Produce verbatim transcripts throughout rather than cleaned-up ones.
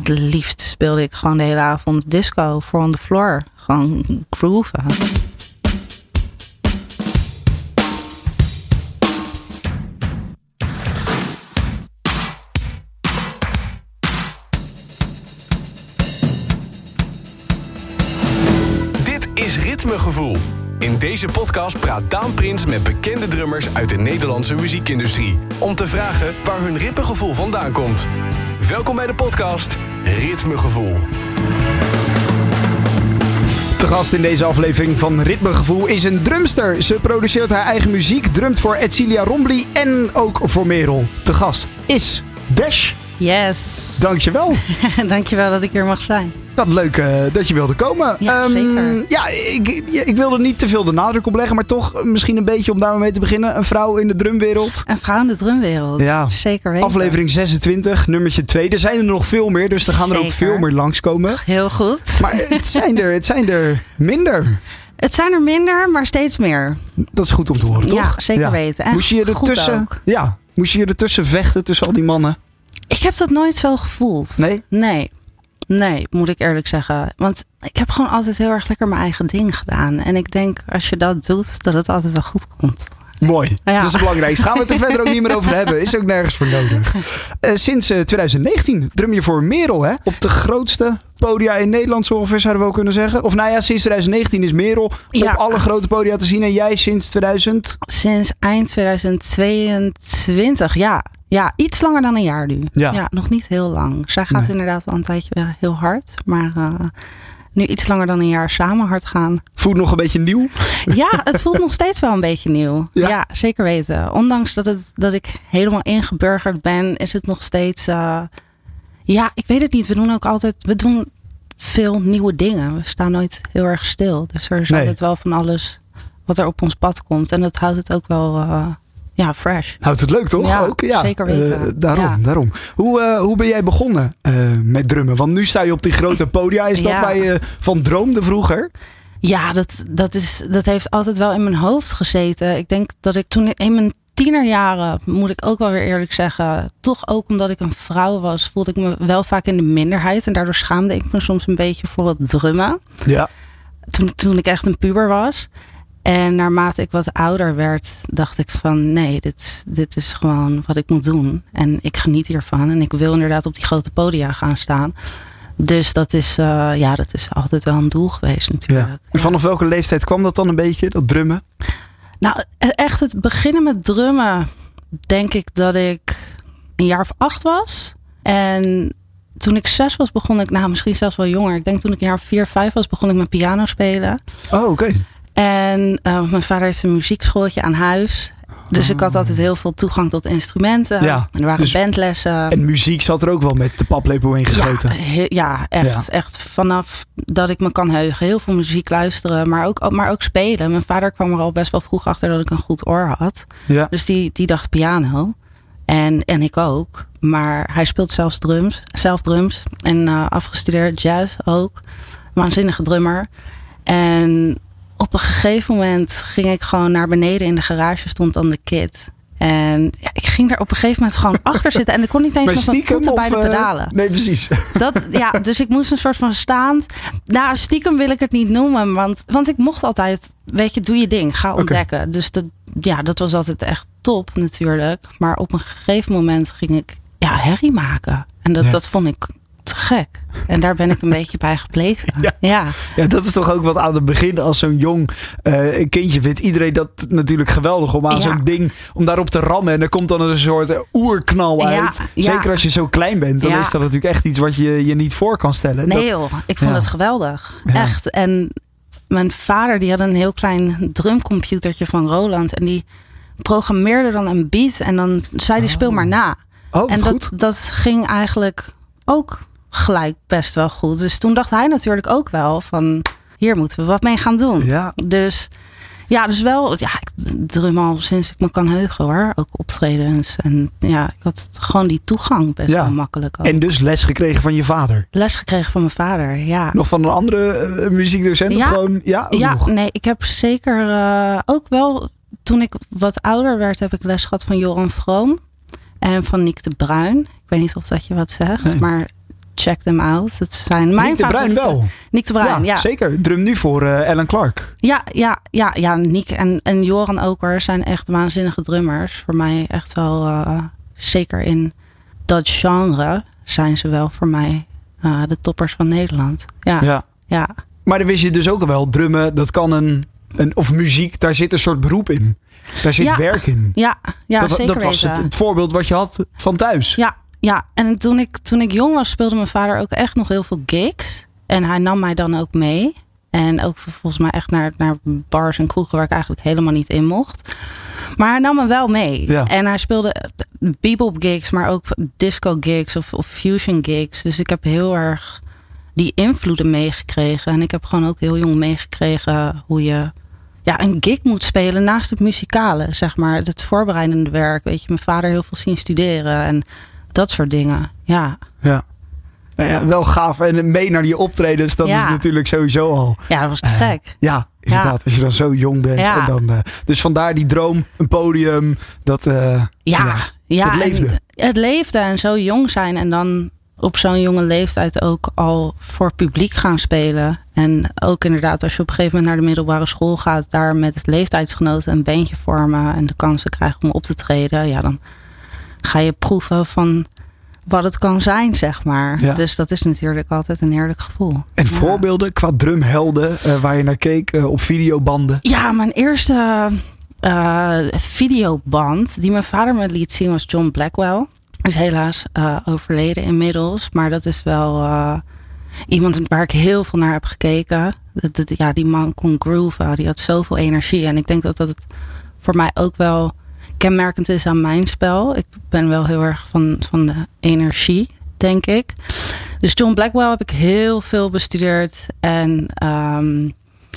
het liefst speelde ik gewoon de hele avond disco voor on the floor. Gewoon grooven. Dit is Ritmegevoel. In deze podcast praat Daan Prins met bekende drummers uit de Nederlandse muziekindustrie. Om te vragen waar hun ritmegevoel vandaan komt. Welkom bij de podcast Ritmegevoel. De gast in deze aflevering van Ritmegevoel is een drumster. Ze produceert haar eigen muziek, drumt voor Edcilia Rombly en ook voor Merel. De gast is Besh. Yes. Dankjewel. Dankjewel dat ik hier mag zijn. Wat leuk uh, dat je wilde komen. Ja, um, zeker. Ja, ik, ik wilde niet te veel de nadruk op leggen, maar toch misschien een beetje om daar mee te beginnen. Een vrouw in de drumwereld. Een vrouw in de drumwereld. Ja. Zeker weten. Aflevering zesentwintig, nummertje twee. Er zijn er nog veel meer, dus er gaan er ook Zeker. veel meer langskomen. Heel goed. Maar het zijn er, het zijn er minder. Het zijn er minder, maar steeds meer. Dat is goed om te horen, toch? Ja, zeker weten. En moest je je goed ertussen, ook. ja, moest je je ertussen vechten tussen al die mannen? Ik heb dat nooit zo gevoeld. Nee? Nee. Nee, moet ik eerlijk zeggen. Want ik heb gewoon altijd heel erg lekker mijn eigen ding gedaan. En ik denk, als je dat doet, dat het altijd wel goed komt. Mooi. Ja. Dat is het belangrijkste. Gaan we het er verder ook niet meer over hebben. Is ook nergens voor nodig. Uh, sinds uh, twintig negentien drum je voor Merel, hè? Op de grootste podia in Nederland, zo ongeveer zouden we wel kunnen zeggen. Of nou ja, sinds twintig negentien is Merel Ja. op alle grote podia te zien. En jij sinds tweeduizend? Sinds eind tweeduizend tweeëntwintig, ja. Ja, iets langer dan een jaar nu. Ja. Ja, nog niet heel lang. Zij gaat Nee. inderdaad al een tijdje weer heel hard. Maar uh, nu iets langer dan een jaar samen hard gaan. Voelt nog een beetje nieuw. Ja, het voelt nog steeds wel een beetje nieuw. Ja. Ja, zeker weten. Ondanks dat, het, dat ik helemaal ingeburgerd ben, is het nog steeds... Uh, ja, ik weet het niet. We doen ook altijd... We doen veel nieuwe dingen. We staan nooit heel erg stil. Dus er is Nee. altijd wel van alles wat er op ons pad komt. En dat houdt het ook wel... Uh, Ja, fresh. Houdt het leuk, toch? Ja, ook, ja. zeker weten. Uh, daarom, Ja. daarom. Hoe, uh, hoe ben jij begonnen uh, met drummen? Want nu sta je op die grote podia. Is dat Ja. waar je van droomde vroeger? Ja, dat, dat, is, dat heeft altijd wel in mijn hoofd gezeten. Ik denk dat ik toen in mijn tienerjaren, moet ik ook wel weer eerlijk zeggen, toch ook omdat ik een vrouw was, voelde ik me wel vaak in de minderheid. En daardoor schaamde ik me soms een beetje voor het drummen. Ja. Toen, toen ik echt een puber was. En naarmate ik wat ouder werd, dacht ik van nee, dit, dit is gewoon wat ik moet doen. En ik geniet hiervan. En ik wil inderdaad op die grote podia gaan staan. Dus dat is, uh, ja, dat is altijd wel een doel geweest natuurlijk. Ja. En vanaf welke leeftijd kwam dat dan een beetje, dat drummen? Nou, echt het beginnen met drummen, denk ik dat ik een jaar of acht was. En toen ik zes was, begon ik, nou misschien zelfs wel jonger. Ik denk toen ik een jaar of vier, vijf was, begon ik met piano spelen. Oh, oké. Okay. En uh, mijn vader heeft een muziekschooltje aan huis. Dus ik had altijd heel veel toegang tot instrumenten. Ja, en er waren dus, bandlessen. En muziek zat er ook wel met de paplepel in gegoten. Ja, he, ja, echt, ja. echt vanaf dat ik me kan heugen. Heel veel muziek luisteren, maar ook, maar ook spelen. Mijn vader kwam er al best wel vroeg achter dat ik een goed oor had. Ja. Dus die, die dacht piano. En, en ik ook. Maar hij speelt zelfs drums, zelf drums. En uh, afgestudeerd jazz ook. Waanzinnige drummer. En op een gegeven moment ging ik gewoon naar beneden in de garage, stond dan de kit. En ja, ik ging daar op een gegeven moment gewoon achter zitten. En ik kon niet eens met mijn voeten bij de pedalen. Uh, nee, precies. Dat, ja, dus ik moest een soort van staand. Nou, stiekem wil ik het niet noemen. Want, want ik mocht altijd, weet je, doe je ding. Ga ontdekken. Okay. Dus dat, ja, dat was altijd echt top natuurlijk. Maar op een gegeven moment ging ik ja, herrie maken. En dat, ja. dat vond ik te gek. En daar ben ik een beetje bij gebleven. Ja. Ja. ja, dat is toch ook wat aan het begin als zo'n jong uh, kindje vindt. Iedereen dat natuurlijk geweldig om aan ja. zo'n ding, om daarop te rammen. En er komt dan een soort uh, oerknal uit. Ja, Zeker ja. als je zo klein bent. Dan ja. is dat natuurlijk echt iets wat je je niet voor kan stellen. Nee dat, joh, ik vond ja. het geweldig. Ja. Echt. En mijn vader die had een heel klein drumcomputertje van Roland. En die programmeerde dan een beat. En dan zei die oh. speel maar na. Oh, en dat, dat, dat ging eigenlijk ook gelijk best wel goed. Dus toen dacht hij natuurlijk ook wel van, hier moeten we wat mee gaan doen. Ja. Dus ja, dus wel, ja, ik drum al sinds ik me kan heugen hoor. Ook optredens. En ja, ik had gewoon die toegang best ja. wel makkelijk ook. En dus les gekregen van je vader? Les gekregen van mijn vader, ja. Nog van een andere uh, muziekdocent? Ja, of gewoon, ja, ja nog? nee, ik heb zeker uh, ook wel, toen ik wat ouder werd, heb ik les gehad van Joran Vroom. En van Nick de Bruin. Ik weet niet of dat je wat zegt, nee. maar check them out. Het zijn mijn Nick de Bruin wel. Nick de Bruin, ja. ja. Zeker. Drum nu voor uh, Alan Clark. Ja, ja, ja, ja. Nick en, en Joran Oker zijn echt waanzinnige drummers. Voor mij echt wel, uh, zeker in dat genre, zijn ze wel voor mij uh, de toppers van Nederland. Ja, ja. ja. Maar dan wist je dus ook wel, drummen, dat kan een, een... Of muziek, daar zit een soort beroep in. Daar zit ja. werk in. Ja, ja dat, zeker Dat was het, het voorbeeld wat je had van thuis. Ja, ja. En toen ik, toen ik jong was, speelde mijn vader ook echt nog heel veel gigs. En hij nam mij dan ook mee. En ook volgens mij echt naar, naar bars en kroegen waar ik eigenlijk helemaal niet in mocht. Maar hij nam me wel mee. Ja. En hij speelde bebop gigs, maar ook disco gigs of, of fusion gigs. Dus ik heb heel erg die invloeden meegekregen. En ik heb gewoon ook heel jong meegekregen hoe je ja, een gig moet spelen naast het muzikale, zeg maar. Het voorbereidende werk. Weet je, mijn vader heel veel zien studeren en dat soort dingen. Ja. Ja. Nou ja, wel gaaf. En mee naar die optredens, dat ja. is natuurlijk sowieso al. Ja, dat was te gek. Uh, ja, inderdaad. Ja. Als je dan zo jong bent. Ja. En dan, uh, dus vandaar die droom, een podium, dat, uh, ja. Ja, ja, het leefde. Het leefde en zo jong zijn en dan op zo'n jonge leeftijd ook al voor publiek gaan spelen. En ook inderdaad, als je op een gegeven moment naar de middelbare school gaat, daar met leeftijdsgenoten een bandje vormen en de kansen krijgen om op te treden. Ja, dan ga je proeven van wat het kan zijn, zeg maar. Ja. Dus dat is natuurlijk altijd een heerlijk gevoel. En ja. voorbeelden qua drumhelden uh, waar je naar keek uh, op videobanden? Ja, mijn eerste uh, videoband die mijn vader me liet zien was John Blackwell. Is helaas uh, overleden inmiddels. Maar dat is wel uh, iemand waar ik heel veel naar heb gekeken. Dat, dat, ja, die man kon grooven. Die had zoveel energie. En ik denk dat dat het voor mij ook wel kenmerkend is aan mijn spel. Ik ben wel heel erg van, van de energie, denk ik. Dus John Blackwell heb ik heel veel bestudeerd. En um,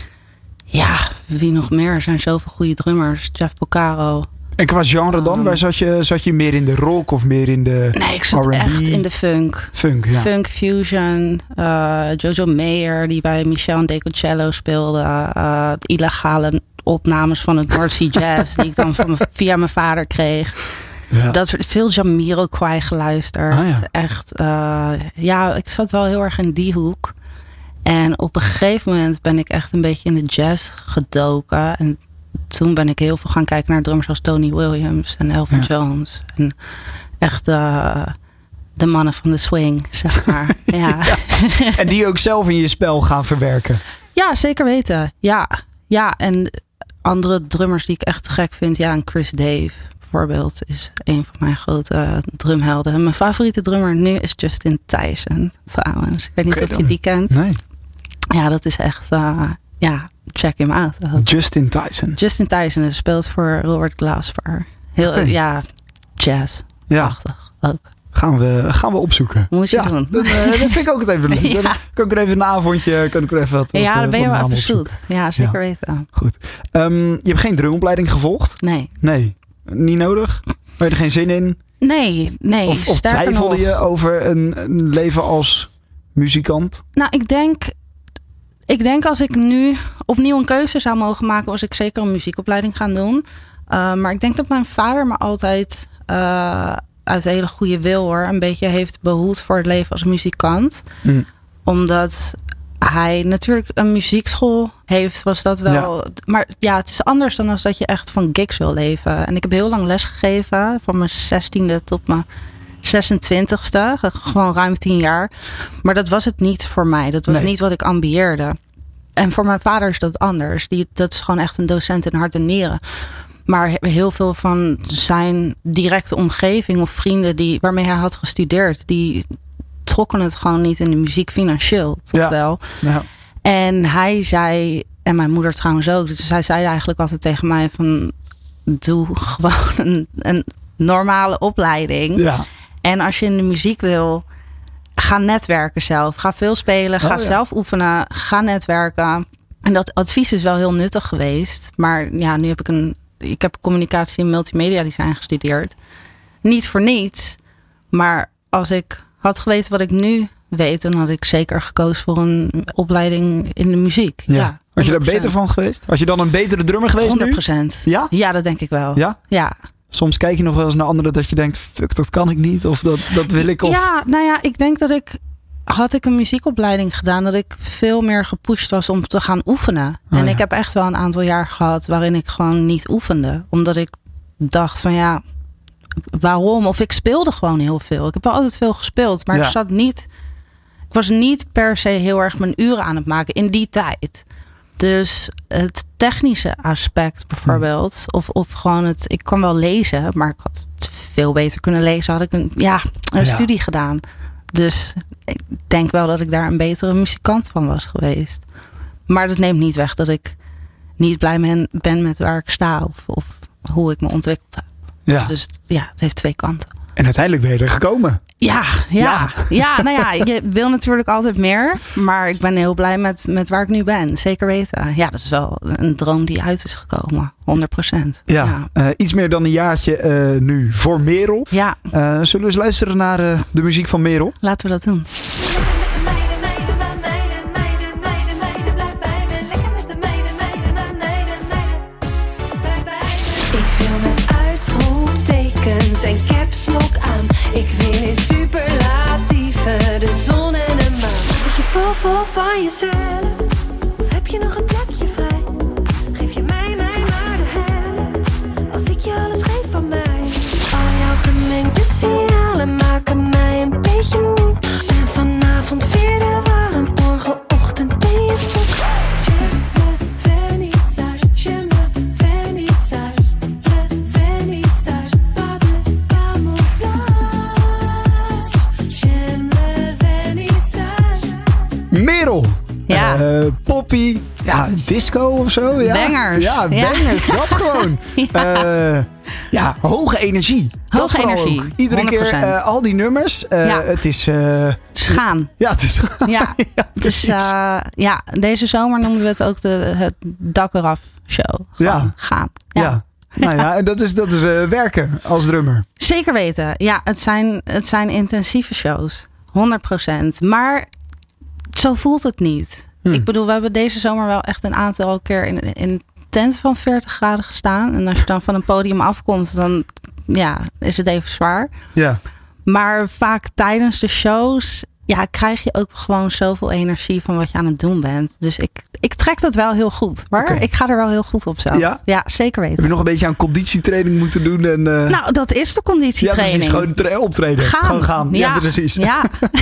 ja, wie nog meer? Er zijn zoveel goede drummers. Jeff Porcaro. En qua genre dan? Um, Waar zat je, zat je meer in de rock of meer in de Nee, ik zat R en B? Echt in de funk. Funk, ja. Funk, fusion. Uh, Jojo Mayer, die bij Michel en Decocello speelde. Uh, illegale opnames van het North Sea Jazz, die ik dan van me, via mijn vader kreeg. Ja. Dat soort, veel Jamiroquai geluisterd. Ah, ja. Echt, uh, ja, ik zat wel heel erg in die hoek. En op een gegeven moment ben ik echt een beetje in de jazz gedoken. En toen ben ik heel veel gaan kijken naar drummers als Tony Williams en Elvin ja. Jones. En echt uh, de mannen van de swing, zeg maar. ja. Ja. En die ook zelf in je spel gaan verwerken. Ja, zeker weten. Ja, ja. En andere drummers die ik echt te gek vind. Ja, en Chris Dave bijvoorbeeld is een van mijn grote uh, drumhelden. En mijn favoriete drummer nu is Justin Tyson trouwens. Ik weet niet okay, of je die kent. Nee. Ja, dat is echt... Uh, ja, check him out. Justin Tyson. Justin Tyson speelt voor Robert Glasper. Heel, okay. Ja, jazz. Ja. Prachtig ook. Gaan we, gaan we opzoeken. Moet je ja, doen. Dan, uh, dat vind ik ook het even leuk. Ja. Dan kan ik er even een avondje, kan ik er even wat Ja, wat, dan ben je wel even zoet. Ja, zeker ja. weten. Goed. Um, je hebt geen drumopleiding gevolgd? Nee. Nee. Niet nodig? Had je er geen zin in? Nee, nee. Of, of twijfelde nog. je over een, een leven als muzikant? Nou, ik denk... Ik denk als ik nu opnieuw een keuze zou mogen maken, was ik zeker een muziekopleiding gaan doen. Uh, maar ik denk dat mijn vader me altijd uh, uit hele goede wil hoor, een beetje heeft behoed voor het leven als muzikant. Mm. Omdat hij natuurlijk een muziekschool heeft, was dat wel. Ja. Maar ja, het is anders dan als dat je echt van gigs wil leven. En ik heb heel lang les gegeven, van mijn zestiende tot mijn zesentwintigste, gewoon ruim tien jaar. Maar dat was het niet voor mij. Dat was nee. niet wat ik ambieerde. En voor mijn vader is dat anders. Die, dat is gewoon echt een docent in hart en nieren. Maar heel veel van zijn directe omgeving of vrienden die, waarmee hij had gestudeerd, die trokken het gewoon niet in de muziek financieel, toch ja. wel. Ja. En hij zei, en mijn moeder trouwens ook, dus zij zei eigenlijk altijd tegen mij van, doe gewoon een, een normale opleiding. Ja. En als je in de muziek wil, ga netwerken zelf. Ga veel spelen, ga oh, ja. zelf oefenen, ga netwerken. En dat advies is wel heel nuttig geweest. Maar ja, nu heb ik een... Ik heb communicatie en multimedia design gestudeerd. Niet voor niets. Maar als ik had geweten wat ik nu weet, dan had ik zeker gekozen voor een opleiding in de muziek. Ja. Ja, had je daar beter van geweest? Had je dan een betere drummer geweest honderd procent. Nu? Ja? Ja, dat denk ik wel. Ja? Ja. Soms kijk je nog wel eens naar anderen dat je denkt, fuck, dat kan ik niet. Of dat, dat wil ik. Of... Ja, nou ja, ik denk dat ik had ik een muziekopleiding gedaan dat ik veel meer gepusht was om te gaan oefenen. Oh, en ja. ik heb echt wel een aantal jaar gehad waarin ik gewoon niet oefende. Omdat ik dacht van ja, waarom? Of ik speelde gewoon heel veel. Ik heb wel altijd veel gespeeld, maar ja. ik zat niet... Ik was niet per se heel erg mijn uren aan het maken in die tijd. Dus het technische aspect bijvoorbeeld. Hmm. Of, of gewoon het... Ik kon wel lezen, maar ik had het veel beter kunnen lezen. Had ik een, ja, een ja. studie gedaan. Dus ik denk wel dat ik daar een betere muzikant van was geweest. Maar dat neemt niet weg dat ik niet blij ben, ben met waar ik sta. Of, of hoe ik me ontwikkeld heb. Ja. Dus ja, het heeft twee kanten. En uiteindelijk ben je er gekomen. Ja, ja, ja. ja, nou ja, je wil natuurlijk altijd meer. Maar ik ben heel blij met, met waar ik nu ben. Zeker weten. Ja, dat is wel een droom die uit is gekomen. honderd procent. Ja, ja. Uh, iets meer dan een jaartje uh, nu voor Merel. Ja. Uh, zullen we eens luisteren naar uh, de muziek van Merel? Laten we dat doen. En caps lock aan. Ik win in superlatieven, de zon en de maan. Zit je vol vol van jezelf? Of heb je nog een plekje vrij? Geef je mij, mij maar de helft. Als ik je alles geef van mij. Al jouw gemengde signalen maken mij een beetje moe. En vanavond weer de warm, morgenochtend ben je stuk. Merel. Ja. Uh, poppy. Ja, disco of zo. Ja. Bangers. Ja, bangers. Ja. Dat gewoon. ja. Uh, ja, hoge energie. Hoge dat energie. Ook. Iedere honderd procent. Keer uh, al die nummers. Uh, ja. Het is... Uh, Sgaan. Ja, het is gaan. Ja, ja, dus, uh, ja, deze zomer noemden we het ook de het dak eraf show. Gewoon ja. Gaan. Ja. ja. Nou ja, en dat is, dat is uh, werken als drummer. Zeker weten. Ja, het zijn, het zijn intensieve shows. honderd procent. Maar zo voelt het niet. Hmm. Ik bedoel, we hebben deze zomer wel echt een aantal keer in, in tent van veertig graden gestaan. En als je dan van een podium afkomt, dan ja, is het even zwaar. Ja. Maar vaak tijdens de shows ja, krijg je ook gewoon zoveel energie van wat je aan het doen bent. Dus ik, ik trek dat wel heel goed. Maar okay. Ik ga er wel heel goed op zo. Ja? Ja, zeker weten. Heb je nog een beetje aan conditietraining moeten doen? En, uh... Nou, dat is de conditietraining. Ja, precies. Gewoon tra- optreden. Gaan. Gewoon gaan. Ja, ja precies. Ja.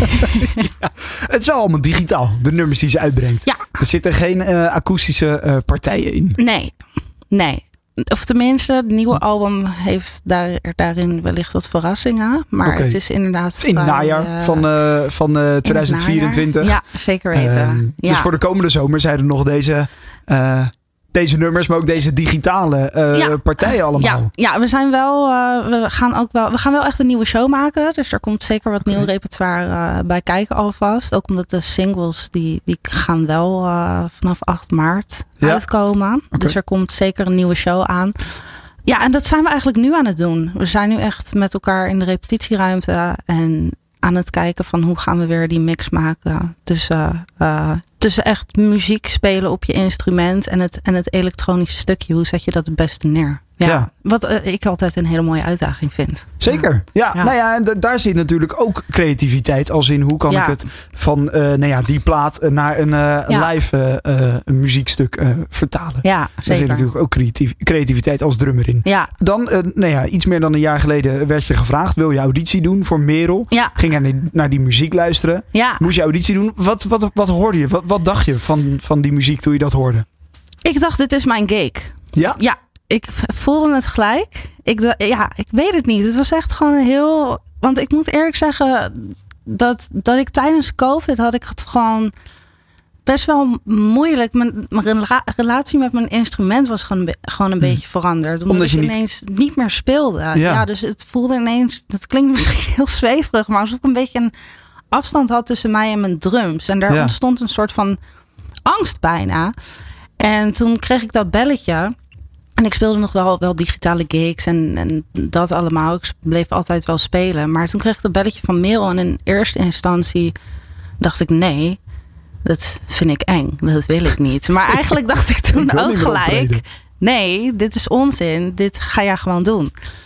ja. Het is wel allemaal digitaal, de nummers die ze uitbrengt. Ja. Er zitten geen uh, akoestische uh, partijen in. Nee, nee. Of tenminste, het nieuwe album heeft daar, daarin wellicht wat verrassingen. Maar okay. Het is inderdaad... Het is in het najaar uh, van, uh, van uh, twintig vierentwintig. Ja, zeker weten. Uh, ja. Dus voor de komende zomer zijn er nog deze... Uh, Deze nummers, maar ook deze digitale uh, ja. partijen allemaal. Ja, ja, we zijn wel. Uh, we gaan ook wel. We gaan wel echt een nieuwe show maken. Dus er komt zeker wat okay. nieuw repertoire uh, bij kijken alvast. Ook omdat de singles die, die gaan wel uh, vanaf acht maart ja. uitkomen. Okay. Dus er komt zeker een nieuwe show aan. Ja, en dat zijn we eigenlijk nu aan het doen. We zijn nu echt met elkaar in de repetitieruimte en aan het kijken van hoe gaan we weer die mix maken tussen, uh, tussen echt muziek spelen op je instrument en het, en het elektronische stukje. Hoe zet je dat het beste neer? Ja, ja. Wat uh, ik altijd een hele mooie uitdaging vind. Zeker. Ja, ja. Nou ja, en d- daar zit natuurlijk ook creativiteit. Als in hoe kan ja. ik het van uh, nou ja, die plaat naar een uh, ja. live uh, uh, muziekstuk uh, vertalen. Ja, zeker. Daar zit natuurlijk ook creatief, creativiteit als drummer in. Ja. Dan, uh, nou ja, iets meer dan een jaar geleden werd je gevraagd. Wil je auditie doen voor Merel? Ja. Ging je naar, naar die muziek luisteren? Ja. Moest je auditie doen? Wat, wat, wat hoorde je? Wat, wat dacht je van, van die muziek toen je dat hoorde? Ik dacht, dit is mijn gig. Ja? Ja. Ik voelde het gelijk. Ik, ja, ik weet het niet. Het was echt gewoon een heel... Want ik moet eerlijk zeggen... dat, dat ik tijdens COVID had ik het gewoon best wel moeilijk. Mijn, mijn rela- relatie met mijn instrument was gewoon, gewoon een hmm. beetje veranderd. Omdat, omdat je ik niet... ineens niet meer speelde. Ja. ja, dus het voelde ineens... Dat klinkt misschien heel zweverig, maar alsof ik een beetje een afstand had tussen mij en mijn drums. En daar ja. ontstond een soort van angst bijna. En toen kreeg ik dat belletje... En ik speelde nog wel, wel digitale gigs en, en dat allemaal. Ik bleef altijd wel spelen. Maar toen kreeg ik dat belletje van Merel. En in eerste instantie dacht ik, nee, dat vind ik eng. Dat wil ik niet. Maar eigenlijk dacht ik toen ik ook gelijk, nee, dit is onzin. Dit ga jij gewoon doen.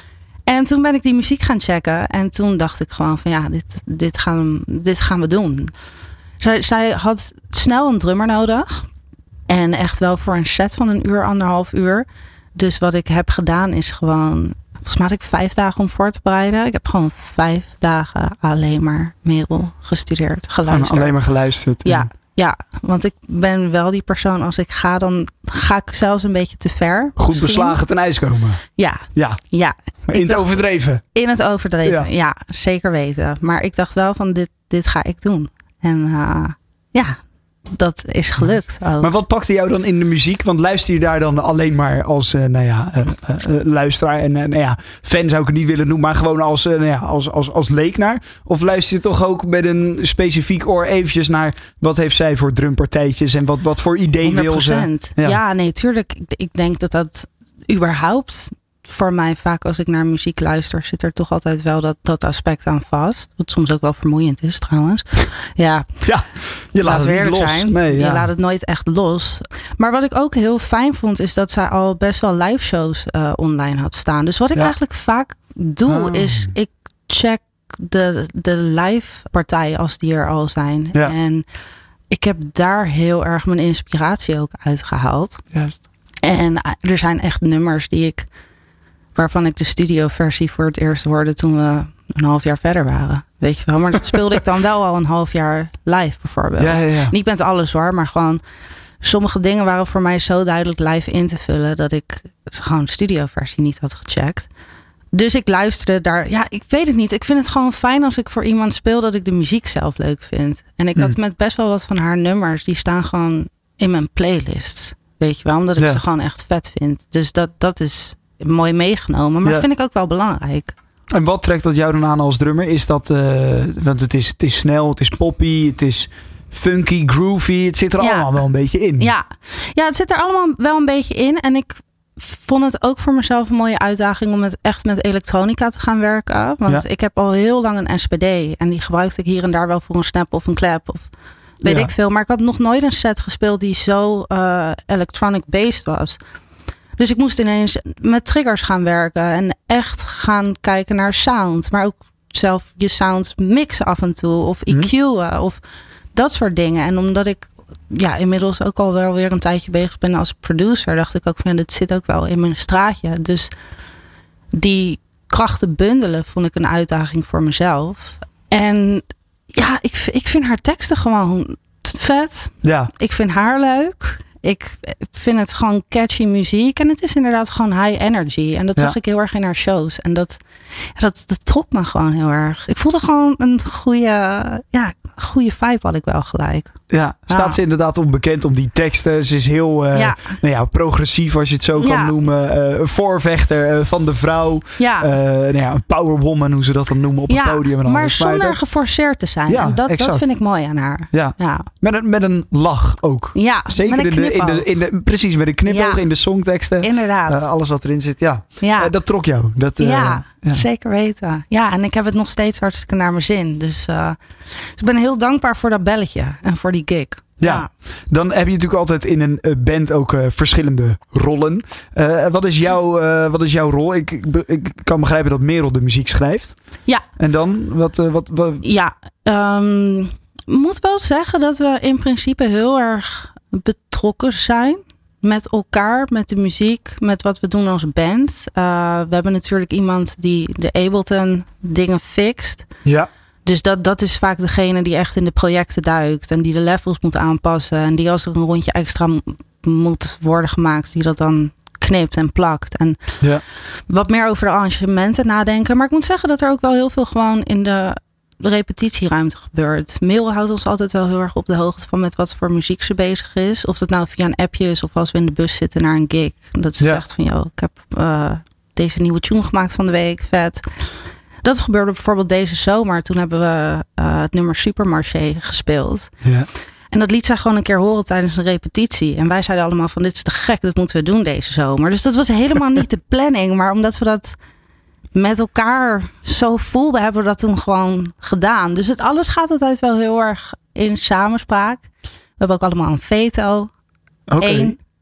En toen ben ik die muziek gaan checken. En toen dacht ik gewoon van ja, dit, dit, gaan, dit gaan we doen. Zij, zij had snel een drummer nodig. En echt wel voor een set van een uur, anderhalf uur. Dus wat ik heb gedaan is gewoon... Volgens mij had ik vijf dagen om voor te bereiden. Ik heb gewoon vijf dagen alleen maar Merel gestudeerd, geluisterd. Alleen maar geluisterd. Ja, ja, want ik ben wel die persoon. Als ik ga, dan ga ik zelfs een beetje te ver. Goed misschien. beslagen ten ijs komen. Ja, ja. ja. Maar in het dacht, overdreven. In het overdreven, ja. ja. ja, zeker weten. Maar ik dacht wel van dit, dit ga ik doen. En uh, ja, dat is gelukt ook. Maar wat pakte jou dan in de muziek? Want luister je daar dan alleen maar als uh, nou ja, uh, uh, luisteraar en uh, nou ja, fan zou ik het niet willen noemen, maar gewoon als, uh, nou ja, als, als, als leek naar? Of luister je toch ook met een specifiek oor eventjes naar wat heeft zij voor drumpartijtjes en wat, wat voor idee wil ze? Ja. ja, nee, tuurlijk. Ik, ik denk dat dat überhaupt voor mij vaak als ik naar muziek luister, zit er toch altijd wel dat, dat aspect aan vast. Wat soms ook wel vermoeiend is trouwens. Ja, ja je laat, laat het niet los. Zijn. Nee, ja. Je laat het nooit echt los. Maar wat ik ook heel fijn vond, is dat zij al best wel live shows uh, online had staan. Dus wat ik ja. eigenlijk vaak doe, oh. is ik check de, de live partijen als die er al zijn. Ja. En ik heb daar heel erg mijn inspiratie ook uitgehaald. Juist. En er zijn echt nummers die ik... waarvan ik de studioversie voor het eerst hoorde toen we een half jaar verder waren. Weet je wel, maar dat speelde ik dan wel al een half jaar live bijvoorbeeld. Ja, ja, ja. Niet met alles hoor, maar gewoon sommige dingen waren voor mij zo duidelijk live in te vullen dat ik gewoon de studioversie niet had gecheckt. Dus ik luisterde daar. Ja, ik weet het niet. Ik vind het gewoon fijn als ik voor iemand speel dat ik de muziek zelf leuk vind. En ik had hmm. met best wel wat van haar nummers, die staan gewoon in mijn playlists. Weet je wel, omdat ik ja. ze gewoon echt vet vind. Dus dat, dat is mooi meegenomen, maar ja. vind ik ook wel belangrijk. En wat trekt dat jou dan aan als drummer? Is dat, uh, want het is, het is snel, het is poppy, het is funky, groovy. Het zit er ja. allemaal wel een beetje in. Ja. ja, het zit er allemaal wel een beetje in. En ik vond het ook voor mezelf een mooie uitdaging om met, echt met elektronica te gaan werken. Want ja. ik heb al heel lang een S P D en die gebruikte ik hier en daar wel voor een snap of een clap of weet ja. ik veel. Maar ik had nog nooit een set gespeeld die zo uh, electronic based was. Dus ik moest ineens met triggers gaan werken en echt gaan kijken naar sound. Maar ook zelf je sounds mixen af en toe of E Q'en hmm. of dat soort dingen. En omdat ik ja, inmiddels ook al wel weer een tijdje bezig ben als producer, dacht ik ook van ja, dit zit ook wel in mijn straatje. Dus die krachten bundelen vond ik een uitdaging voor mezelf. En ja, ik, ik vind haar teksten gewoon vet. Ja. Ik vind haar leuk. Ik vind het gewoon catchy muziek. En het is inderdaad gewoon high energy. En dat ja. zag ik heel erg in haar shows. En dat, dat, dat trok me gewoon heel erg. Ik voelde gewoon een goede, ja, goede vibe had ik wel gelijk. Ja, staat ja. ze inderdaad onbekend om die teksten. Ze is heel uh, ja. Nou ja, progressief, als je het zo kan ja. noemen. Uh, voorvechter uh, van de vrouw. Ja. Uh, nou ja, een powerwoman, hoe ze dat dan noemen op ja, het podium. En maar alles. zonder maar dat... geforceerd te zijn. Ja, en dat, dat vind ik mooi aan haar. Ja. Ja. Met, een, met een lach ook. Ja, zeker met een in de, in de, in de, precies, met een knipoog ja. in de songteksten. Inderdaad. Uh, alles wat erin zit, ja. ja. Uh, dat trok jou. Dat, uh, ja, ja, zeker weten. Ja, en ik heb het nog steeds hartstikke naar mijn zin. Dus, uh, dus ik ben heel dankbaar voor dat belletje en voor die gig. Ja, ja, dan heb je natuurlijk altijd in een band ook uh, verschillende rollen. Uh, wat, is jouw, uh, wat is jouw rol? Ik, ik, ik kan begrijpen dat Merel de muziek schrijft. Ja. En dan? Wat, uh, wat, wat... Ja, um, ik moet wel zeggen dat we in principe heel erg betrokken zijn met elkaar, met de muziek, met wat we doen als band. Uh, we hebben natuurlijk iemand die de Ableton dingen fixt. Ja. Dus dat, dat is vaak degene die echt in de projecten duikt. En die de levels moet aanpassen. En die als er een rondje extra m- moet worden gemaakt, die dat dan knipt en plakt. En ja. wat meer over de arrangementen nadenken. Maar ik moet zeggen dat er ook wel heel veel gewoon in de repetitieruimte gebeurt. Merel houdt ons altijd wel heel erg op de hoogte van met wat voor muziek ze bezig is. Of dat nou via een appje is of als we in de bus zitten naar een gig. Dat ze ja. zegt van, joh, ik heb uh, deze nieuwe tune gemaakt van de week. Vet. Dat gebeurde bijvoorbeeld deze zomer. Toen hebben we uh, het nummer Supermarché gespeeld. Ja. En dat liet zij gewoon een keer horen tijdens een repetitie. En wij zeiden allemaal van, dit is te gek, dat moeten we doen deze zomer. Dus dat was helemaal niet de planning. Maar omdat we dat met elkaar zo voelden, hebben we dat toen gewoon gedaan. Dus het alles gaat altijd wel heel erg in samenspraak. We hebben ook allemaal een veto. Okay. Eén.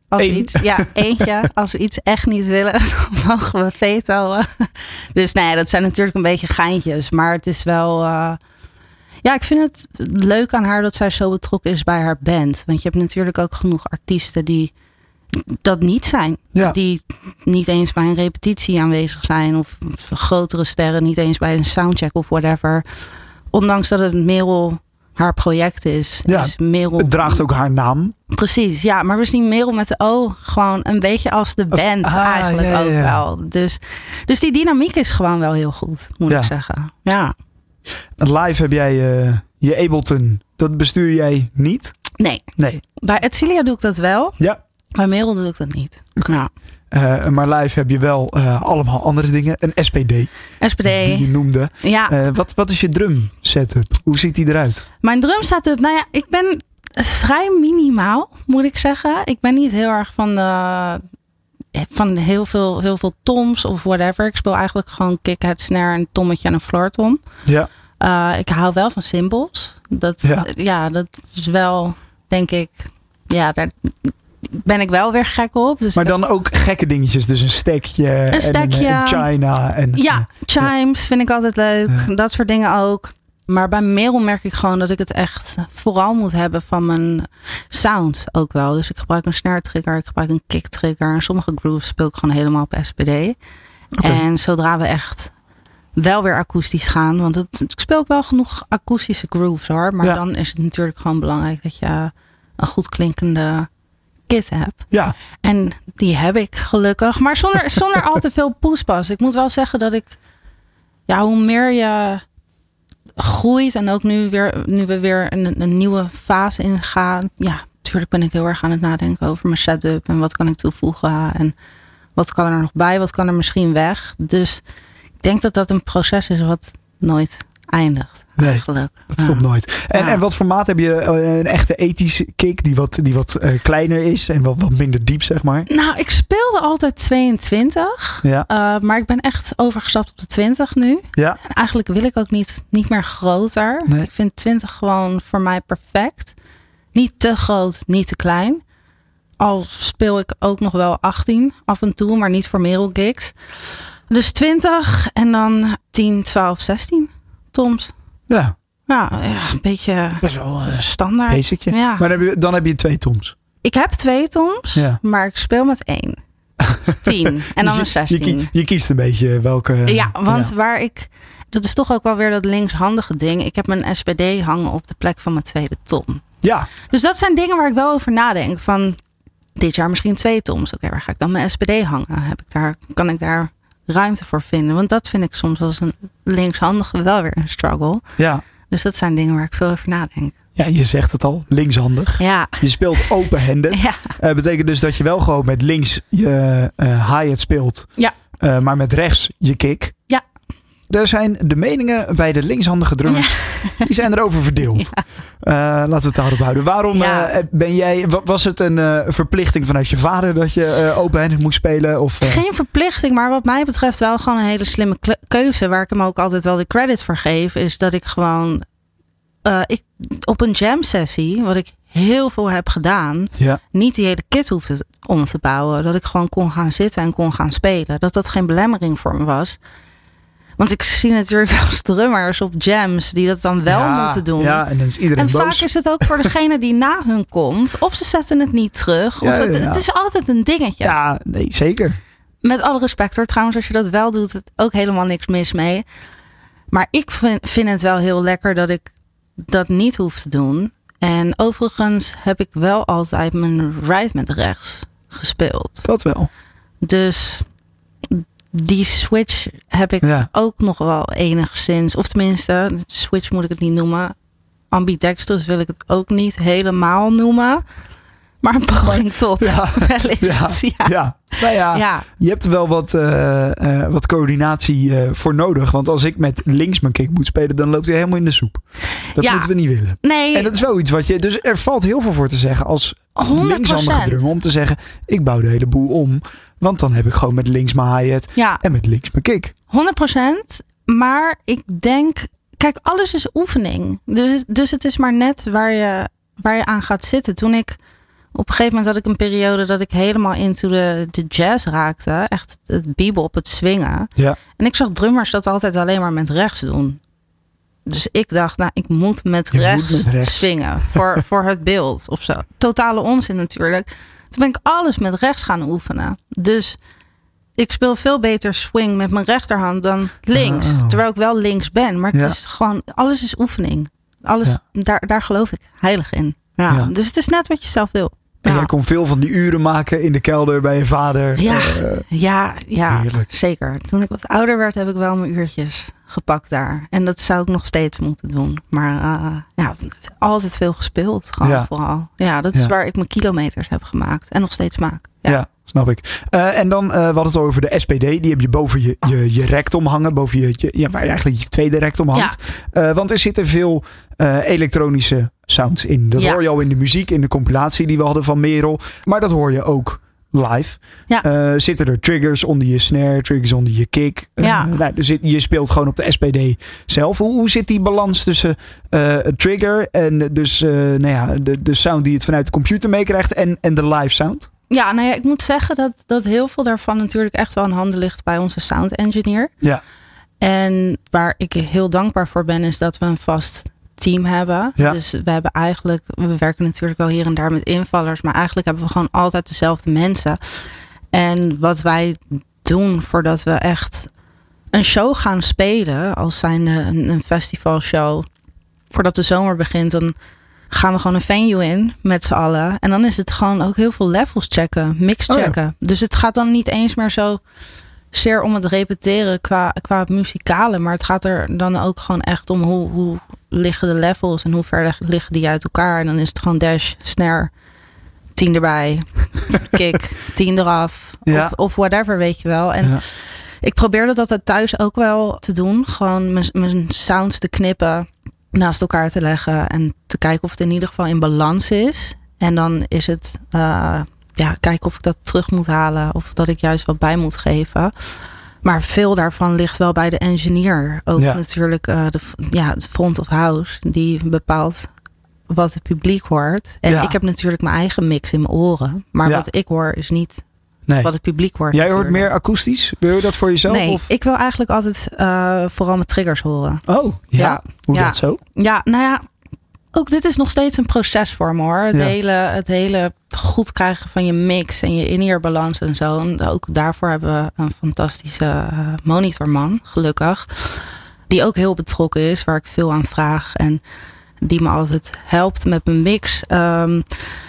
Als we Eén. iets, ja, eentje. Als we iets echt niet willen, dan mogen we vetoen. Dus nou ja, dat zijn natuurlijk een beetje geintjes. Maar het is wel... Uh, ja, ik vind het leuk aan haar dat zij zo betrokken is bij haar band. Want je hebt natuurlijk ook genoeg artiesten die dat niet zijn. Ja. Die niet eens bij een repetitie aanwezig zijn. Of grotere sterren niet eens bij een soundcheck of whatever. Ondanks dat het Merel haar project is. Ja, is Merel, het draagt ook haar naam. Precies, ja. Maar we zien Merel met de O gewoon een beetje als de Als- band ah, eigenlijk ja, ja, ook ja. wel. Dus, dus die dynamiek is gewoon wel heel goed, moet Ja. ik zeggen. Ja, Live heb jij uh, je Ableton. Dat bestuur jij niet? nee. Nee. Bij Etcilia doe ik dat wel. Ja. Bij Merel doe ik dat niet. Ja. Uh, maar live heb je wel uh, allemaal andere dingen. Een S P D. S P D. Die je noemde. Ja. Uh, wat, wat is je drum setup? Hoe ziet die eruit? Mijn drum setup, nou ja, ik ben vrij minimaal, moet ik zeggen. Ik ben niet heel erg van de, van heel veel, heel veel toms of whatever. Ik speel eigenlijk gewoon kick-head, snare, een tommetje en een floortom. Ja. Uh, ik hou wel van cymbals. Dat, Ja. ja, dat is wel, denk ik, ja, daar ben ik wel weer gek op. Dus Maar dan ook gekke dingetjes. Dus een stekje. Een stekje. En een, een china. En, ja, chimes vind ik altijd leuk. Ja. Dat soort dingen ook. Maar bij Merel merk ik gewoon dat ik het echt vooral moet hebben van mijn sound ook wel. Dus ik gebruik een snare trigger, ik gebruik een kick trigger. En sommige grooves speel ik gewoon helemaal op S P D. Okay. En zodra we echt wel weer akoestisch gaan. Want het, ik speel ook wel genoeg akoestische grooves hoor. Maar ja. dan is het natuurlijk gewoon belangrijk dat je een goed klinkende kit heb. Ja. En die heb ik gelukkig. Maar zonder, zonder al te veel poespas. Ik moet wel zeggen dat ik... Ja, hoe meer je groeit en ook nu, weer, nu we weer een, een nieuwe fase ingaan. Ja, natuurlijk ben ik heel erg aan het nadenken over mijn setup. En wat kan ik toevoegen. En wat kan er nog bij. Wat kan er misschien weg. Dus ik denk dat dat een proces is wat nooit eindigt. Nee, eigenlijk. dat stopt ja. nooit. En, ja. en wat formaat heb je? Een echte ethische kick die wat, die wat uh, kleiner is en wat, wat minder diep, zeg maar? Nou, ik speelde altijd tweeëntwintig. Ja. Uh, maar ik ben echt overgestapt op de twintig nu. Ja. En eigenlijk wil ik ook niet, niet meer groter. Nee. Ik vind twintig gewoon voor mij perfect. Niet te groot, niet te klein. Al speel ik ook nog wel achttien af en toe, maar niet voor Merel gigs. Dus twintig en dan tien, twaalf, zestien toms. Ja. Ja, ja een beetje best wel uh, standaard. Basicje. Ja. Maar dan heb, je, dan heb je twee toms. Ik heb twee toms, ja. maar ik speel met één. tien en dan dus je, een zestien. Je, je kiest een beetje welke... Ja, want ja. waar ik... Dat is toch ook wel weer dat linkshandige ding. Ik heb mijn S P D hangen op de plek van mijn tweede tom. Ja. Dus dat zijn dingen waar ik wel over nadenk. Van dit jaar misschien twee toms. Oké, okay, waar ga ik dan mijn S P D hangen? Heb ik daar, kan ik daar ruimte voor vinden? Want dat vind ik soms als een linkshandige wel weer een struggle. Ja. Dus dat zijn dingen waar ik veel over nadenk. Ja, je zegt het al, linkshandig. Ja. Je speelt open-handed. Ja. Uh, betekent dus dat je wel gewoon met links je uh, hi-hat speelt. Ja. Uh, maar met rechts je kick. Ja. Er zijn de meningen bij de linkshandige drummers, ja. die zijn erover verdeeld. Ja. Uh, laten we het daarop houden. Waarom ja. uh, ben jij, was het een uh, verplichting vanuit je vader dat je uh, open-handed moest spelen? Of, uh... Geen verplichting, maar wat mij betreft wel gewoon een hele slimme keuze. Waar ik hem ook altijd wel de credit voor geef. Is dat ik gewoon uh, ik, op een jam sessie, wat ik heel veel heb gedaan, ja. niet die hele kit hoefde om te bouwen. Dat ik gewoon kon gaan zitten en kon gaan spelen. Dat dat geen belemmering voor me was. Want ik zie natuurlijk wel eens drummers op jams die dat dan wel ja, moeten doen. Ja, en dan is iedereen en boos. vaak is het ook voor degene die na hun komt. Of ze zetten het niet terug. Of ja, het, ja. het is altijd een dingetje. Ja, nee, zeker. Met alle respect hoor. Trouwens, als je dat wel doet, het ook helemaal niks mis mee. Maar ik vind, vind het wel heel lekker dat ik dat niet hoef te doen. En overigens heb ik wel altijd mijn right met rechts gespeeld. Dat wel. Dus die switch heb ik ja. ook nog wel enigszins. Of tenminste, switch moet ik het niet noemen. Ambidextrous wil ik het ook niet helemaal noemen. Maar een poging tot. Ja, wellicht. Ja, ja. ja. Nou ja, ja, je hebt er wel wat, uh, uh, wat coördinatie uh, voor nodig. Want als ik met links mijn kick moet spelen, dan loopt hij helemaal in de soep. Dat ja. moeten we niet willen. Nee. En dat is wel iets wat je... Dus er valt heel veel voor te zeggen als linkshandige drummer. Om te zeggen, ik bouw de hele boel om. Want dan heb ik gewoon met links mijn hi-hat ja. en met links mijn kick. honderd procent. Maar ik denk... Kijk, alles is oefening. Dus, dus het is maar net waar je, waar je aan gaat zitten. Toen ik Op een gegeven moment had ik een periode dat ik helemaal into de, de jazz raakte. Echt het bebop, het swingen. Ja. En ik zag drummers dat altijd alleen maar met rechts doen. Dus ik dacht, nou, ik moet met, rechts, moet met rechts swingen voor, voor het beeld of zo. Totale onzin natuurlijk. Toen ben ik alles met rechts gaan oefenen. Dus ik speel veel beter swing met mijn rechterhand dan links. Oh. Terwijl ik wel links ben. Maar het ja. is gewoon, alles is oefening. Alles, ja. daar, daar geloof ik heilig in. Ja. Ja. Dus het is net wat je zelf wil. En ja. jij kon veel van die uren maken in de kelder bij je vader. Ja, uh, ja, ja zeker. Toen ik wat ouder werd, heb ik wel mijn uurtjes gepakt daar. En dat zou ik nog steeds moeten doen. Maar uh, ja, altijd veel gespeeld. Gewoon ja. vooral. Ja, dat is ja. waar ik mijn kilometers heb gemaakt. En nog steeds maak. Ja, ja snap ik. Uh, en dan, uh, we hadden het over de S P D. Die heb je boven je, je, je rectum hangen. Boven je, je, ja, waar je eigenlijk je tweede rectum hangt. Ja. Uh, want er zitten veel uh, elektronische sounds in. Dat ja. hoor je al in de muziek, in de compilatie die we hadden van Merel. Maar dat hoor je ook live. Ja. Uh, zitten er triggers onder je snare, triggers onder je kick. Uh, ja. nou, er zit, je speelt gewoon op de S P D zelf. Hoe, hoe zit die balans tussen uh, een trigger en dus uh, nou ja, de, de sound die het vanuit de computer meekrijgt en, en de live sound? Ja, nou ja, ik moet zeggen dat, dat heel veel daarvan natuurlijk echt wel in handen ligt bij onze sound engineer. Ja. En waar ik heel dankbaar voor ben, is dat we een vast team hebben. Ja. Dus we hebben eigenlijk, we werken natuurlijk wel hier en daar met invallers, maar eigenlijk hebben we gewoon altijd dezelfde mensen. En wat wij doen voordat we echt een show gaan spelen, als zijn een, een festivalshow, voordat de zomer begint, dan gaan we gewoon een venue in met z'n allen. En dan is het gewoon ook heel veel levels checken, mix checken. Oh ja. Dus het gaat dan niet eens meer zo zeer om het repeteren qua, qua muzikale, maar het gaat er dan ook gewoon echt om hoe, hoe liggen de levels en hoe ver liggen die uit elkaar. En dan is het gewoon dash, snare, tien erbij, kick, tien eraf. Ja. Of, of whatever, weet je wel. En ja. ik probeerde dat altijd thuis ook wel te doen. Gewoon mijn, mijn sounds te knippen, naast elkaar te leggen en te kijken of het in ieder geval in balans is. En dan is het uh, ja, kijken of ik dat terug moet halen of dat ik juist wat bij moet geven. Maar veel daarvan ligt wel bij de engineer. Ook ja. natuurlijk uh, de, ja, het front of house die bepaalt wat het publiek hoort. En ja. ik heb natuurlijk mijn eigen mix in mijn oren. Maar ja. wat ik hoor is niet nee. wat het publiek hoort. Jij natuurlijk. hoort meer akoestisch? Wil je dat voor jezelf? Nee, of? ik wil eigenlijk altijd uh, vooral mijn triggers horen. Oh, ja? ja. Hoe ja. dat zo? Ja, nou ja, ook dit is nog steeds een proces voor me hoor. Het, ja. hele, het hele goed krijgen van je mix en je in-ear balans en zo. En ook daarvoor hebben we een fantastische uh, monitorman, gelukkig. Die ook heel betrokken is, waar ik veel aan vraag. En die me altijd helpt met mijn mix. Um,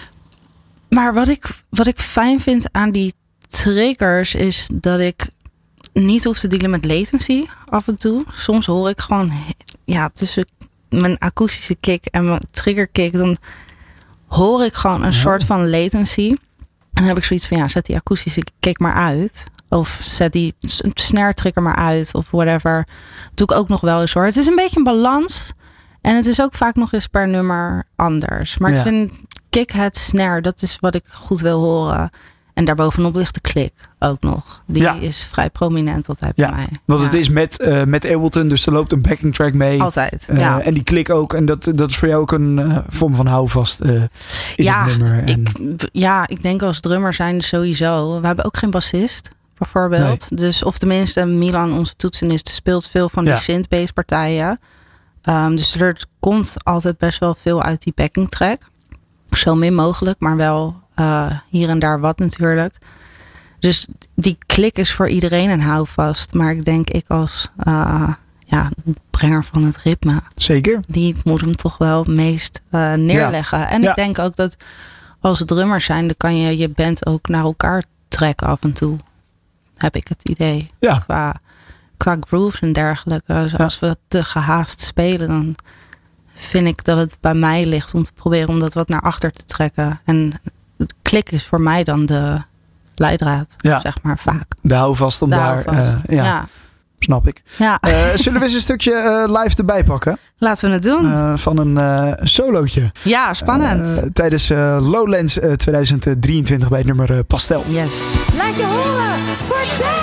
maar wat ik, wat ik fijn vind aan die triggers is dat ik niet hoef te dealen met latency af en toe. Soms hoor ik gewoon ja, tussen mijn akoestische kick en mijn trigger kick, dan hoor ik gewoon een ja. soort van latency. En dan heb ik zoiets van, ja, zet die akoestische kick maar uit. Of zet die snare trigger maar uit. Of whatever. Doe ik ook nog wel eens hoor. Het is een beetje een balans. En het is ook vaak nog eens per nummer anders. Maar ja. ik vind kick-head snare, dat is wat ik goed wil horen. En daarbovenop ligt de klik ook nog. Die ja. is vrij prominent altijd ja. bij mij. Want ja. het is met, uh, met Ableton, dus er loopt een backing track mee. Altijd, uh, ja. En die klik ook. En dat, dat is voor jou ook een uh, vorm van houvast uh, in ja, het nummer. En ik, ja, ik denk als drummer zijn sowieso. We hebben ook geen bassist, bijvoorbeeld. Nee. Dus, of tenminste, Milan, onze toetsenist, speelt veel van die ja. synth-based partijen. Um, dus er komt altijd best wel veel uit die backing track. Zo min mogelijk, maar wel uh, hier en daar wat natuurlijk. Dus die klik is voor iedereen een houvast. Maar ik denk ik als uh, ja, brenger van het ritme. Zeker. Die moet hem toch wel het meest uh, neerleggen. Ja. En ja. ik denk ook dat als drummers zijn, dan kan je je band ook naar elkaar trekken af en toe. Heb ik het idee. Ja. Qua, qua grooves en dergelijke. Dus ja. als we te gehaast spelen, dan vind ik dat het bij mij ligt om te proberen om dat wat naar achter te trekken. En het klik is voor mij dan de leidraad, ja. zeg maar vaak. De houvast om de daar... houvast. Uh, ja. ja. Snap ik. Ja. Uh, zullen we eens een stukje uh, live erbij pakken? Laten we het doen. Uh, van een uh, solootje. Ja, spannend. Uh, tijdens uh, Lowlands uh, tweeduizend drieëntwintig bij het nummer uh, Pastel. Yes. Laat je horen voor Dash!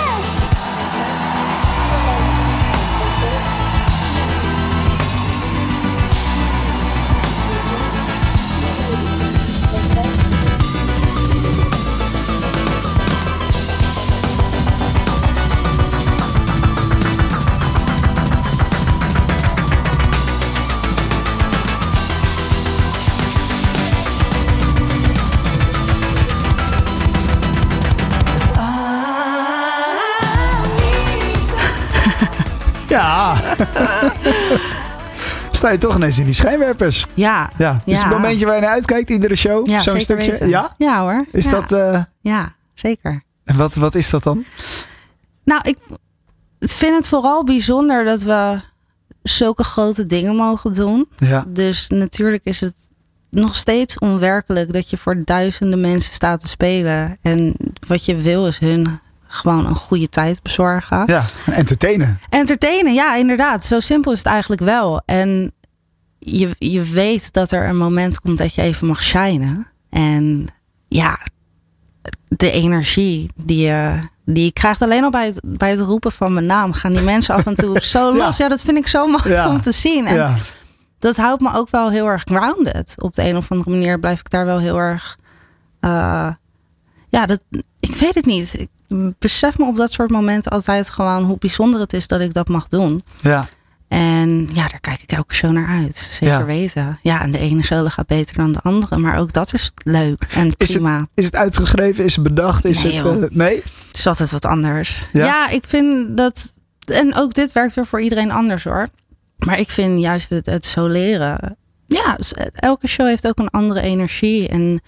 Ja. Sta je toch ineens in die schijnwerpers. Ja. ja. Is ja. het momentje waar je naar uitkijkt, iedere show? Ja, Zo'n zeker stukje? weten. Ja? Ja hoor. Is ja. dat... Uh... Ja, zeker. En wat, wat is dat dan? Nou, ik vind het vooral bijzonder dat we zulke grote dingen mogen doen. Ja. Dus natuurlijk is het nog steeds onwerkelijk dat je voor duizenden mensen staat te spelen. En wat je wil is hun gewoon een goede tijd bezorgen. Ja, entertainen. Entertainen, ja, inderdaad. Zo simpel is het eigenlijk wel. En je, je weet dat er een moment komt dat je even mag shinen. En ja, de energie die je, die je krijgt alleen al bij het, bij het roepen van mijn naam. Gaan die mensen af en toe zo los. Ja, ja dat vind ik zo mooi ja. om te zien. En ja. dat houdt me ook wel heel erg grounded. Op de een of andere manier blijf ik daar wel heel erg... Uh, ja, dat, ik weet het niet. Ik besef me op dat soort momenten altijd gewoon hoe bijzonder het is dat ik dat mag doen. Ja. En ja, daar kijk ik elke show naar uit. Zeker ja. weten. Ja, en de ene solo gaat beter dan de andere. Maar ook dat is leuk en prima. Is het, is het uitgeschreven? Is het bedacht? Is nee, het, uh, nee? Het is altijd wat anders. Ja? ja, ik vind dat... En ook dit werkt weer voor iedereen anders hoor. Maar ik vind juist het, het soleren... Ja, elke show heeft ook een andere energie. En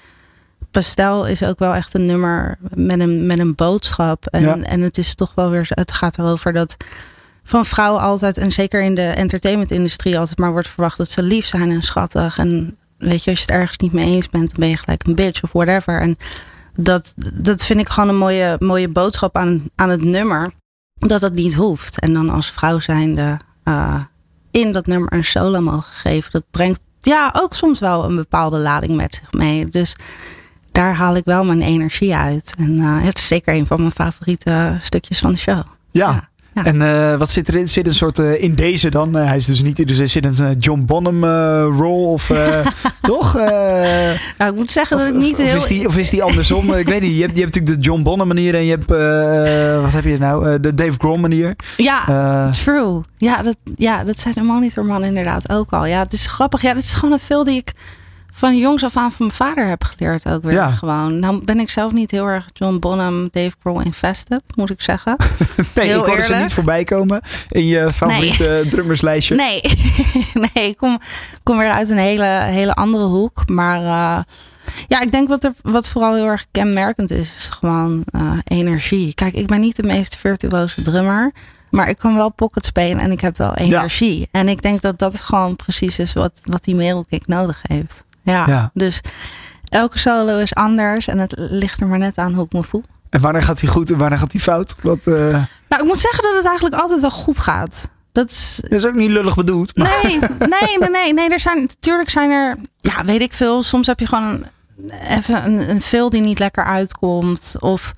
Pastel is ook wel echt een nummer met een, met een boodschap. En, ja. en het is toch wel weer... Het gaat erover dat... van vrouwen altijd, en zeker in de entertainmentindustrie altijd maar wordt verwacht dat ze lief zijn en schattig. En weet je, als je het ergens niet mee eens bent, dan ben je gelijk een bitch of whatever. En dat, dat vind ik gewoon een mooie, mooie boodschap aan, aan het nummer. Dat dat niet hoeft. En dan als vrouw zijnde uh, in dat nummer een solo mogen geven. Dat brengt ja ook soms wel een bepaalde lading met zich mee. Dus daar haal ik wel mijn energie uit. En uh, het is zeker een van mijn favoriete stukjes van de show. Ja. ja. Ja. En uh, wat zit erin? Zit een soort uh, in deze dan? Uh, hij is dus niet. Dus er zit een uh, John Bonham uh, rol of uh, toch? Uh, nou, ik moet zeggen of, dat ik niet of, heel. Of is die, of is die andersom? ik weet niet. Je hebt, je hebt natuurlijk de John Bonham manier en je hebt uh, wat heb je nou? Uh, de Dave Grohl manier. Ja, uh, true. Ja, dat, ja, dat zei de Monitorman inderdaad ook al. Ja, het is grappig. Ja, dit is gewoon een veel die ik van jongs af aan van mijn vader heb geleerd ook weer ja. gewoon. Nou ben ik zelf niet heel erg John Bonham, Dave Grohl invested, moet ik zeggen. nee, heel ik hoorde ze niet voorbij komen in je favoriete nee. drummerslijstje. Nee, nee ik kom, kom weer uit een hele, hele andere hoek. Maar uh, ja, ik denk wat er wat vooral heel erg kenmerkend is, is gewoon uh, energie. Kijk, ik ben niet de meest virtuoze drummer. Maar ik kan wel pocket spelen en ik heb wel energie. Ja. En ik denk dat dat gewoon precies is wat, wat die Merelkick nodig heeft. Ja, ja, dus elke solo is anders en het ligt er maar net aan hoe ik me voel. En wanneer gaat hij goed en wanneer gaat hij fout? Wat, uh... Nou, ik moet zeggen dat het eigenlijk altijd wel goed gaat. Dat is, dat is ook niet lullig bedoeld. Maar... Nee, nee, nee, nee, nee. Er zijn, natuurlijk zijn er, ja, weet ik veel. Soms heb je gewoon even een, een fill die niet lekker uitkomt. Of,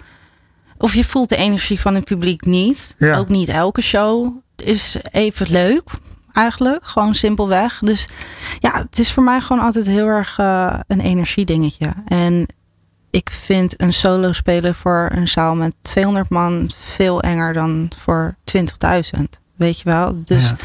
of je voelt de energie van het publiek niet. Ja. Ook niet elke show is even leuk. Eigenlijk, gewoon simpelweg. Dus ja, het is voor mij gewoon altijd heel erg uh, een energiedingetje. En ik vind een solo spelen voor een zaal met tweehonderd man veel enger dan voor twintigduizend. Weet je wel? Dus ja,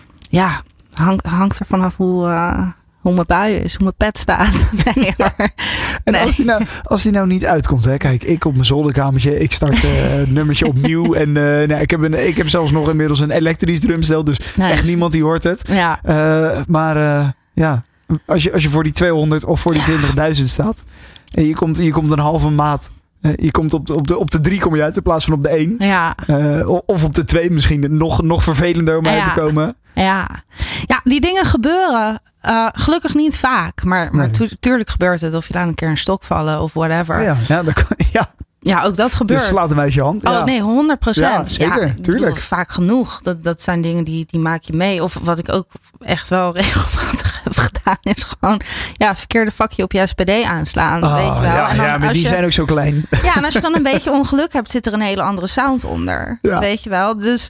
ja hang, hangt er vanaf hoe, uh, hoe mijn bui is, hoe mijn pet staat. Nee, ja. En nee. als die, nou, als die nou niet uitkomt, hè? Kijk, ik op mijn zolderkamertje, ik start uh, het nummertje opnieuw. En uh, nou, ik, heb een, ik heb zelfs nog inmiddels een elektrisch drumstel, dus nice. Echt niemand die hoort het. Ja. Uh, maar uh, ja, als je, als je voor die tweehonderd of voor die ja. twintigduizend staat en je komt, je komt een halve maat. Je komt op de, op, de, op de drie kom je uit in plaats van op de één. Ja. Uh, of op de twee misschien nog, nog vervelender om ja. uit te komen. Ja. ja, die dingen gebeuren uh, gelukkig niet vaak. Maar, maar nee. tu- tuurlijk gebeurt het. Of je laat een keer een stok vallen of whatever. Ja, ja, dat kan, ja. ja ook dat gebeurt. Dus slaat hem uit je hand. Oh ja. nee, honderd procent. Ja, zeker, ja, tuurlijk. Bedoel, vaak genoeg. Dat, dat zijn dingen die, die maak je mee. Of wat ik ook echt wel regelmatig heb gedaan. Is gewoon ja, verkeerde vakje op je S P D aanslaan. Oh, weet je wel. Ja, en dan ja maar die je, zijn ook zo klein. Ja, en als je dan een beetje ongeluk hebt, zit er een hele andere sound onder. Ja. Weet je wel. Dus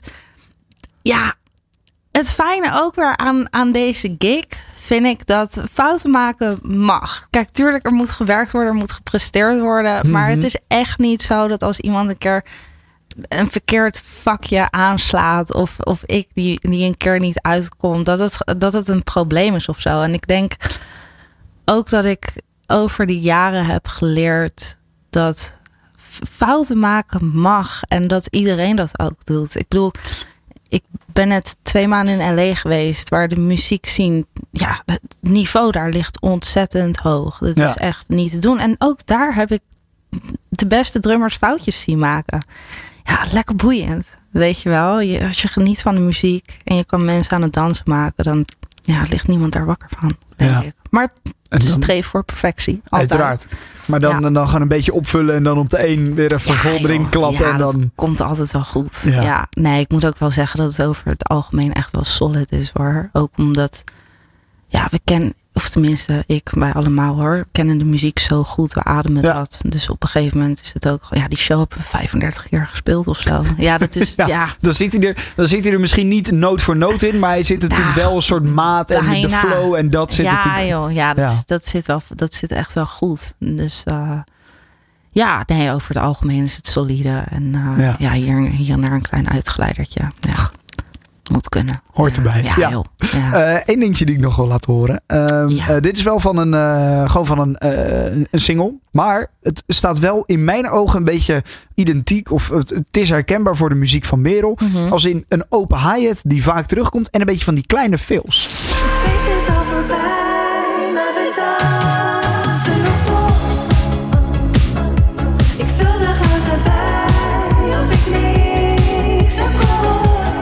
ja, het fijne ook weer aan, aan deze gig vind ik dat fouten maken mag. Kijk, tuurlijk, er moet gewerkt worden, er moet gepresteerd worden. Mm-hmm. Maar het is echt niet zo dat als iemand een keer een verkeerd vakje aanslaat of, of ik die, die een keer niet uitkomt, dat het, dat het een probleem is of zo. En ik denk ook dat ik over die jaren heb geleerd dat fouten maken mag en dat iedereen dat ook doet. Ik bedoel, ik ben net twee maanden in L A geweest, waar de muziek zien, ja, het niveau daar ligt ontzettend hoog. Dat ja. is echt niet te doen. En ook daar heb ik de beste drummers foutjes zien maken. Ja, lekker boeiend. Weet je wel, je, als je geniet van de muziek en je kan mensen aan het dansen maken, dan ja, ligt niemand daar wakker van, denk ja. ik. Maar het is streef voor perfectie. Altijd. Uiteraard. Maar dan, ja. dan gaan een beetje opvullen en dan op de een weer even ja, vol erin klappen. Ja, en dan dat komt altijd wel goed. Ja. ja, nee, ik moet ook wel zeggen dat het over het algemeen echt wel solid is, hoor. Ook omdat, ja, we kennen, of tenminste ik, wij allemaal, hoor, kennen de muziek zo goed. We ademen ja. dat. Dus op een gegeven moment is het ook, ja, die show hebben we vijfendertig keer gespeeld of zo. Ja, dat is, ja. ja. Dan zit hij er, dan zit hij er misschien niet noot voor noot in, maar hij zit er natuurlijk ja. wel een soort maat en de, de flow en dat zit ja, natuurlijk. Joh, ja, dat, ja. dat zit wel, dat zit echt wel goed. Dus uh, ja, nee, over het algemeen is het solide. En uh, ja. ja, hier, hier naar een klein uitgeleidertje. Ja. Moet kunnen. Hoort erbij. Ja, ja. Joh. Ja. Uh, Eén dingetje die ik nog wil laten horen. Um, ja. uh, dit is wel van een, uh, gewoon van een, uh, een single. Maar het staat wel in mijn ogen een beetje identiek. Of het, het is herkenbaar voor de muziek van Merel. Mm-hmm. Als in een open hi-hat die vaak terugkomt. En een beetje van die kleine fills. Het feest is al voorbij, maar we dansen nog toch. Ik vul de glazen bij, of ik niks heb gehoord.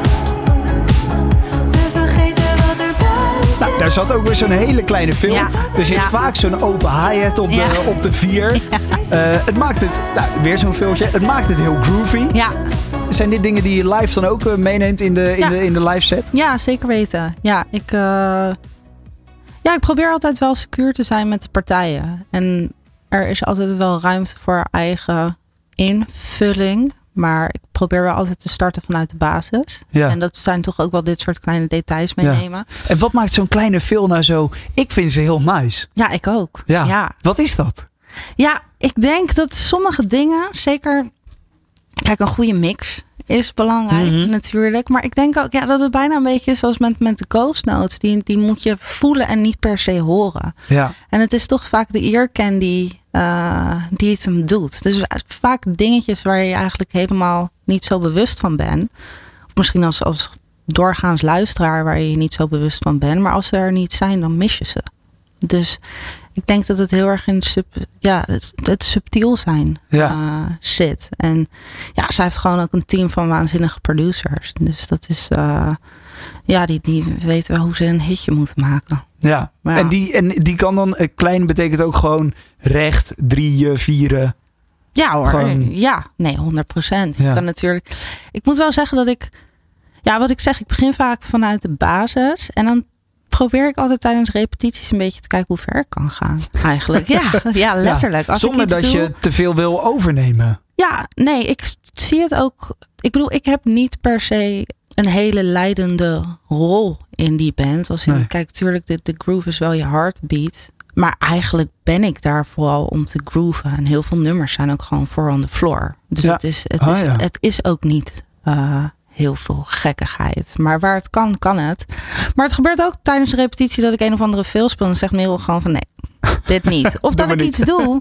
Nou, daar zat ook weer zo'n hele kleine film. Ja. Er zit ja. vaak zo'n open hi-hat op, ja. op de vier. Ja. Uh, het maakt het, nou, weer zo'n filmpje. Het maakt het heel groovy. Ja. Zijn dit dingen die je live dan ook uh, meeneemt in de, in, ja. de, in de live set? Ja, zeker weten. Ja, ik, uh, ja, ik probeer altijd wel secuur te zijn met de partijen. En er is altijd wel ruimte voor eigen invulling. Maar ik probeer wel altijd te starten vanuit de basis. Ja. En dat zijn toch ook wel dit soort kleine details meenemen. Ja. En wat maakt zo'n kleine film nou zo? Ik vind ze heel nice. Ja, ik ook. Ja. ja. Wat is dat? Ja, ik denk dat sommige dingen, zeker, kijk, een goede mix is belangrijk mm-hmm. natuurlijk. Maar ik denk ook ja, dat het bijna een beetje is zoals met, met de ghost notes. Die, die moet je voelen en niet per se horen. Ja. En het is toch vaak de ear candy uh, die het hem doet. Dus vaak dingetjes waar je eigenlijk helemaal niet zo bewust van bent. Of misschien als, als doorgaans luisteraar waar je je niet zo bewust van bent. Maar als ze er niet zijn, dan mis je ze. Dus ik denk dat het heel erg in sub, ja, het, het subtiel zijn ja. uh, zit. En ja, zij heeft gewoon ook een team van waanzinnige producers. Dus dat is, uh, ja, die, die weten wel hoe ze een hitje moeten maken. Ja, ja. En, die, en die kan dan, uh, klein betekent ook gewoon recht, drieën, vieren. Ja hoor, gewoon... ja, nee, honderd procent. Ja. Ik kan natuurlijk, ik moet wel zeggen dat ik, ja, wat ik zeg, ik begin vaak vanuit de basis. En dan probeer ik altijd tijdens repetities een beetje te kijken hoe ver ik kan gaan. Eigenlijk, ja, ja letterlijk. Als Zonder ik dat doe, je te veel wil overnemen. Ja, nee, ik zie het ook. Ik bedoel, ik heb niet per se een hele leidende rol in die band. Als in, nee. Kijk, natuurlijk, de, de groove is wel je heartbeat. Maar eigenlijk ben ik daar vooral om te grooven. En heel veel nummers zijn ook gewoon for on the floor. Dus ja. het, is, het, ah, is, ja. het is ook niet Uh, heel veel gekkigheid. Maar waar het kan, kan het. Maar het gebeurt ook tijdens de repetitie dat ik een of andere film speel. En zegt Merel gewoon van nee, dit niet. Of dat ik niet. iets doe.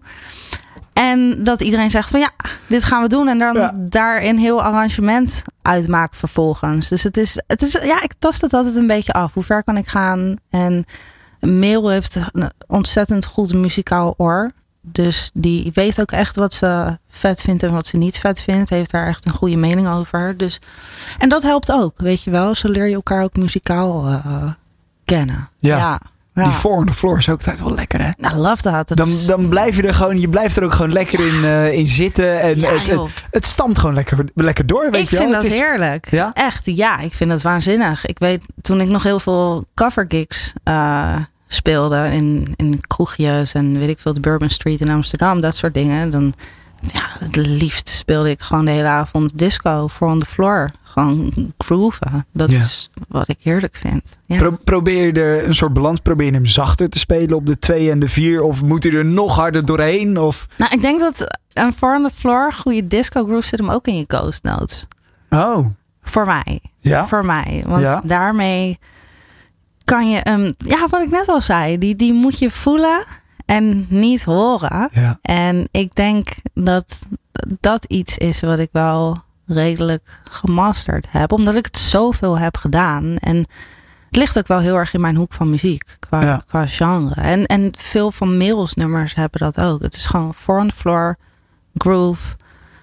En dat iedereen zegt van ja, dit gaan we doen. En dan ja. daar een heel arrangement uitmaakt vervolgens. Dus het is, het is, ja, ik tast het altijd een beetje af. Hoe ver kan ik gaan? En Merel heeft een ontzettend goed muzikaal oor. Dus die weet ook echt wat ze vet vindt en wat ze niet vet vindt. Heeft daar echt een goede mening over. Dus, en dat helpt ook, weet je wel. Zo leer je elkaar ook muzikaal uh, kennen. Ja, ja, die ja. four on the floor is ook altijd wel lekker, hè? I love that. Dan, dan blijf je er gewoon, je blijft er ook gewoon lekker in, uh, in zitten. En ja, het, het, het stamt gewoon lekker, lekker door, weet ik je wel. Ik vind het dat is, heerlijk. Ja? Echt, ja. Ik vind dat waanzinnig. Ik weet, toen ik nog heel veel cover gigs Uh, speelde in, in kroegjes en weet ik veel, de Bourbon Street in Amsterdam, dat soort dingen. Dan, ja, het liefst speelde ik gewoon de hele avond disco, four on the floor. Gewoon grooven. Dat ja. is wat ik heerlijk vind. Ja. Pro- probeer je er een soort balans, probeer je hem zachter te spelen op de twee en de vier? Of moet hij er nog harder doorheen? Of? Nou, ik denk dat een four on the floor, goede disco groove zit hem ook in je ghost notes. Oh. Voor mij. Ja? Voor mij. Want ja? daarmee kan je hem, ja, wat ik net al zei, die, die moet je voelen en niet horen. Ja. En ik denk dat dat iets is wat ik wel redelijk gemasterd heb. Omdat ik het zoveel heb gedaan. En het ligt ook wel heel erg in mijn hoek van muziek. Qua, ja. qua genre. En, en veel van Merels nummers hebben dat ook. Het is gewoon four on the floor, groove,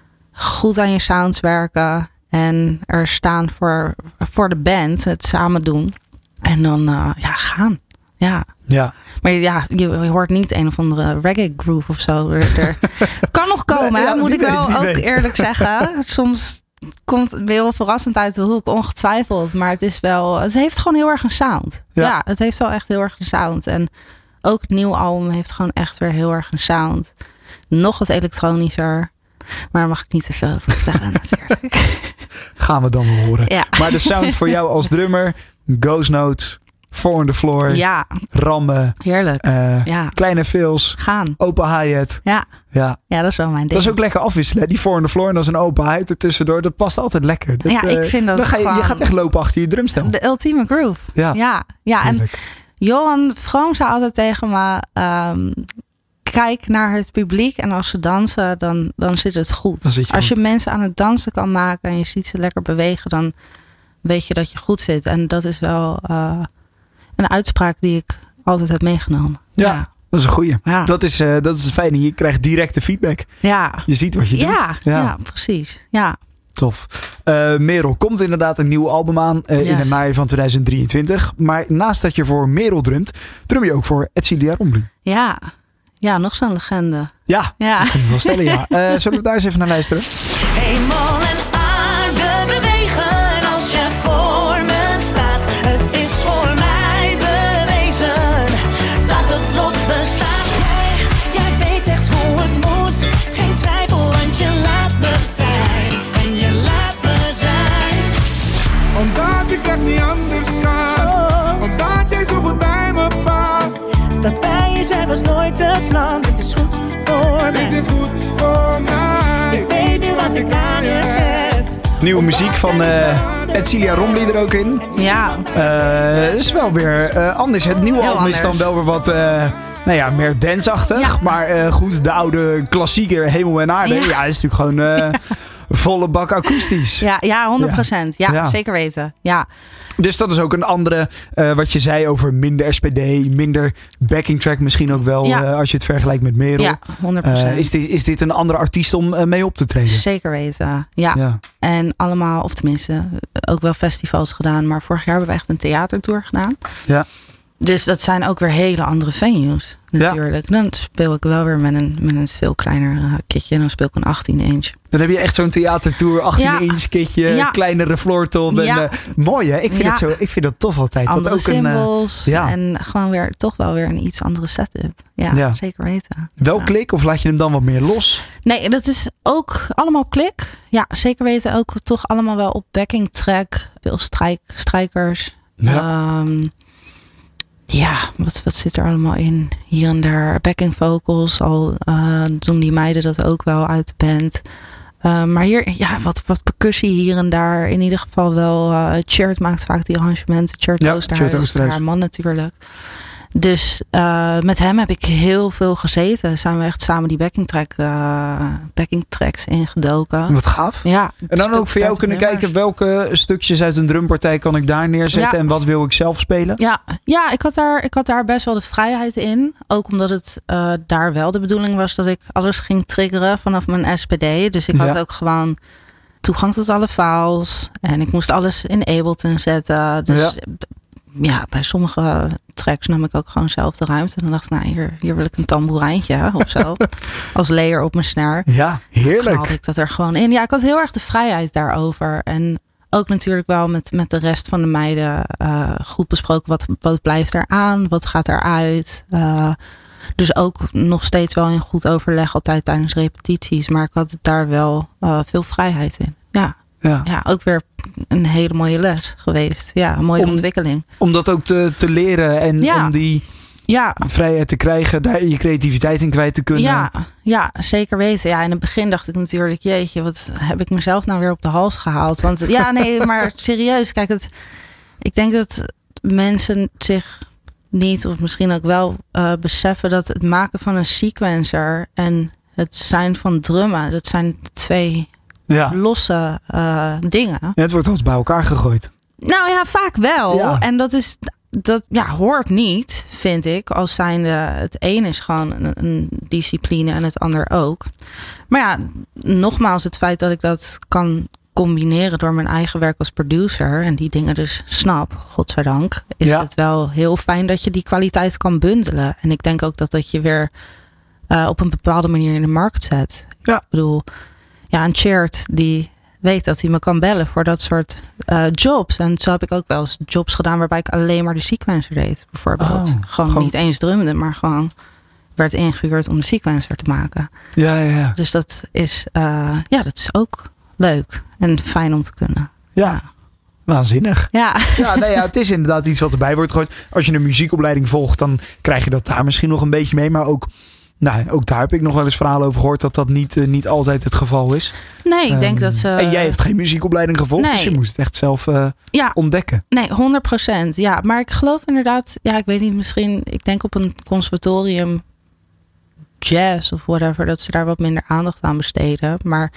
goed aan je sounds werken. En er staan voor, voor de band, het samen doen. En dan uh, ja, gaan. Ja. ja. Maar ja, je hoort niet een of andere reggae groove of zo. Er, er kan nog komen, nee, ja, moet ik wel weet, ook weet. eerlijk zeggen. Soms komt het heel verrassend uit de hoek, ongetwijfeld. Maar het is wel, het heeft gewoon heel erg een sound. Ja, ja het heeft wel echt heel erg een sound. En ook het nieuwe album heeft gewoon echt weer heel erg een sound. Nog wat elektronischer. Maar daar mag ik niet te veel over vertellen natuurlijk. Gaan we dan wel horen. Ja. Maar de sound voor jou als drummer, Ghost Notes, Four on the Floor, ja. rammen, heerlijk. Uh, ja. kleine fills, gaan, open hi-hat. Ja. Ja. ja, dat is wel mijn ding. Dat is ook lekker afwisselen. Die Four on the Floor en dan is een open hi-hat ertussendoor. Dat past altijd lekker. Dat, ja, ik vind dat dan ga je, je gaat echt lopen achter je drumstel. De ultieme groove. Ja, ja, ja. En Johan Vroom zei altijd tegen me, um, kijk naar het publiek en als ze dansen, dan, dan zit het goed. Je als goed. je mensen aan het dansen kan maken en je ziet ze lekker bewegen, dan weet je dat je goed zit. En dat is wel uh, een uitspraak die ik altijd heb meegenomen. Ja, ja. dat is een goeie. Ja. Dat is, uh, dat is het fijne. Je krijgt directe feedback. Ja. Je ziet wat je ja, doet. Ja, ja, precies. Ja. Tof. Uh, Merel, komt inderdaad een nieuw album aan uh, yes. in het najaar van tweeduizend drieëntwintig. Maar naast dat je voor Merel drumt, drum je ook voor Edcilia Rombly. Ja. Ja, nog zo'n legende. Ja, ja. dat kan je wel stellen, ja. Uh, zullen we daar eens even naar luisteren? Hemel en aarde bewegen als je voor me staat. Het is voor mij bewezen dat het lot bestaat. Jij, jij weet echt hoe het moet. Geen twijfel, want je laat me vrij. En je laat me zijn. Omdat ik het niet anders kan. Oh. Omdat jij zo goed bij me past. Dat wij je zijn was nooit het plan. Dit is goed voor mij. Dit is goed voor mij. Ik weet nu wat ik aan je heb. Nieuwe muziek van uh, Edcilia Rombly er ook in. Ja. Uh, is wel weer uh, anders. Het nieuwe Heel album anders. is dan wel weer wat uh, nou ja, meer danceachtig. Ja. Maar uh, goed, de oude klassieker Hemel en Aarde. Ja, ja is natuurlijk gewoon uh, volle bak akoestisch. Ja, ja, honderd procent. Ja. Ja, ja, zeker weten. Ja. Dus dat is ook een andere, uh, wat je zei over minder S P D, minder backing track misschien ook wel, ja. uh, als je het vergelijkt met Merel. Ja, honderd procent. Uh, is, dit, is dit een andere artiest om uh, mee op te treden? Zeker weten, ja. ja. En allemaal, of tenminste, ook wel festivals gedaan. Maar vorig jaar hebben we echt een theatertour gedaan. Ja. Dus dat zijn ook weer hele andere venues natuurlijk. Ja. Dan speel ik wel weer met een, met een veel kleiner uh, kitje. Dan speel ik een achttien inch. Dan heb je echt zo'n theatertour, achttien inch ja. kitje, ja. kleinere floortop. En, ja. uh, mooi hè? Ik vind, ja. het zo, ik vind dat tof altijd. Andere dat ook symbols een, uh, ja. en gewoon weer toch wel weer een iets andere setup. Ja, ja. zeker weten. Wel ja. klik of laat je hem dan wat meer los? Nee, dat is ook allemaal klik. Ja, zeker weten ook toch allemaal wel op backing track. Veel strijk, strijkers. Ja. Um, Ja, wat, wat zit er allemaal in? Hier en daar backing vocals. Al uh, doen die meiden dat ook wel uit de band. Uh, maar hier, ja, wat, wat percussie hier en daar. In ieder geval wel. Uh, Chert maakt vaak die arrangementen. Chert ja, Oosterhuis, haar man natuurlijk. Dus uh, met hem heb ik heel veel gezeten. Zijn we echt samen die backing, track, uh, backing tracks ingedoken. Wat gaaf. Ja. En dan ook voor jou kunnen nummers. kijken welke stukjes uit een drumpartij kan ik daar neerzetten. Ja. En wat wil ik zelf spelen? Ja, ja ik, had daar, ik had daar best wel de vrijheid in. Ook omdat het uh, daar wel de bedoeling was dat ik alles ging triggeren vanaf mijn S P D. Dus ik had ja. ook gewoon toegang tot alle files. En ik moest alles in Ableton zetten. Dus ja. ja, bij sommige tracks nam ik ook gewoon zelf de ruimte. En dan dacht ik, nou, hier, hier wil ik een tamboerijntje of zo. Als layer op mijn snare. Ja, heerlijk. Dan had ik dat er gewoon in. Ja, ik had heel erg de vrijheid daarover. En ook natuurlijk wel met, met de rest van de meiden uh, goed besproken. Wat, wat blijft er aan? Wat gaat eruit? Uh, dus ook nog steeds wel in goed overleg altijd tijdens repetities. Maar ik had daar wel uh, veel vrijheid in. Ja. Ja. ja, ook weer een hele mooie les geweest. Ja, een mooie om, ontwikkeling. Om dat ook te, te leren en ja. om die ja. vrijheid te krijgen, daar je creativiteit in kwijt te kunnen. Ja, ja, zeker weten. Ja, in het begin dacht ik natuurlijk, jeetje, wat heb ik mezelf nou weer op de hals gehaald? Want ja, nee, maar serieus, kijk, het, ik denk dat mensen zich niet, of misschien ook wel uh, beseffen dat het maken van een sequencer en het zijn van drummen, dat zijn twee Ja. losse uh, dingen. Ja, het wordt altijd bij elkaar gegooid. Nou ja, vaak wel. Ja. En dat is dat ja, hoort niet, vind ik. Als zijnde, het een is gewoon een, een discipline en het ander ook. Maar ja, nogmaals, het feit dat ik dat kan combineren door mijn eigen werk als producer en die dingen dus snap, godzijdank, is Ja. het wel heel fijn dat je die kwaliteit kan bundelen. En ik denk ook dat dat je weer uh, op een bepaalde manier in de markt zet. Ja. Ik bedoel, ja, een Chert die weet dat hij me kan bellen voor dat soort uh, jobs. En zo heb ik ook wel eens jobs gedaan waarbij ik alleen maar de sequencer deed, bijvoorbeeld. Oh, gewoon, gewoon niet eens drumde, maar gewoon werd ingehuurd om de sequencer te maken. Ja, ja, ja. Dus dat is, uh, ja, dat is ook leuk en fijn om te kunnen. Ja, waanzinnig. Ja. Ja, nee, ja, het is inderdaad iets wat erbij wordt gegooid. Als je een muziekopleiding volgt, dan krijg je dat daar misschien nog een beetje mee. Maar ook, nou, ook daar heb ik nog wel eens verhalen over gehoord dat dat niet, uh, niet altijd het geval is. Nee, ik Um, denk dat ze... En jij hebt geen muziekopleiding gevolgd, Nee. dus je moest het echt zelf uh, Ja. ontdekken. Nee, honderd procent. Ja, maar ik geloof inderdaad, ja, ik weet niet, misschien, ik denk op een conservatorium jazz of whatever, dat ze daar wat minder aandacht aan besteden. Maar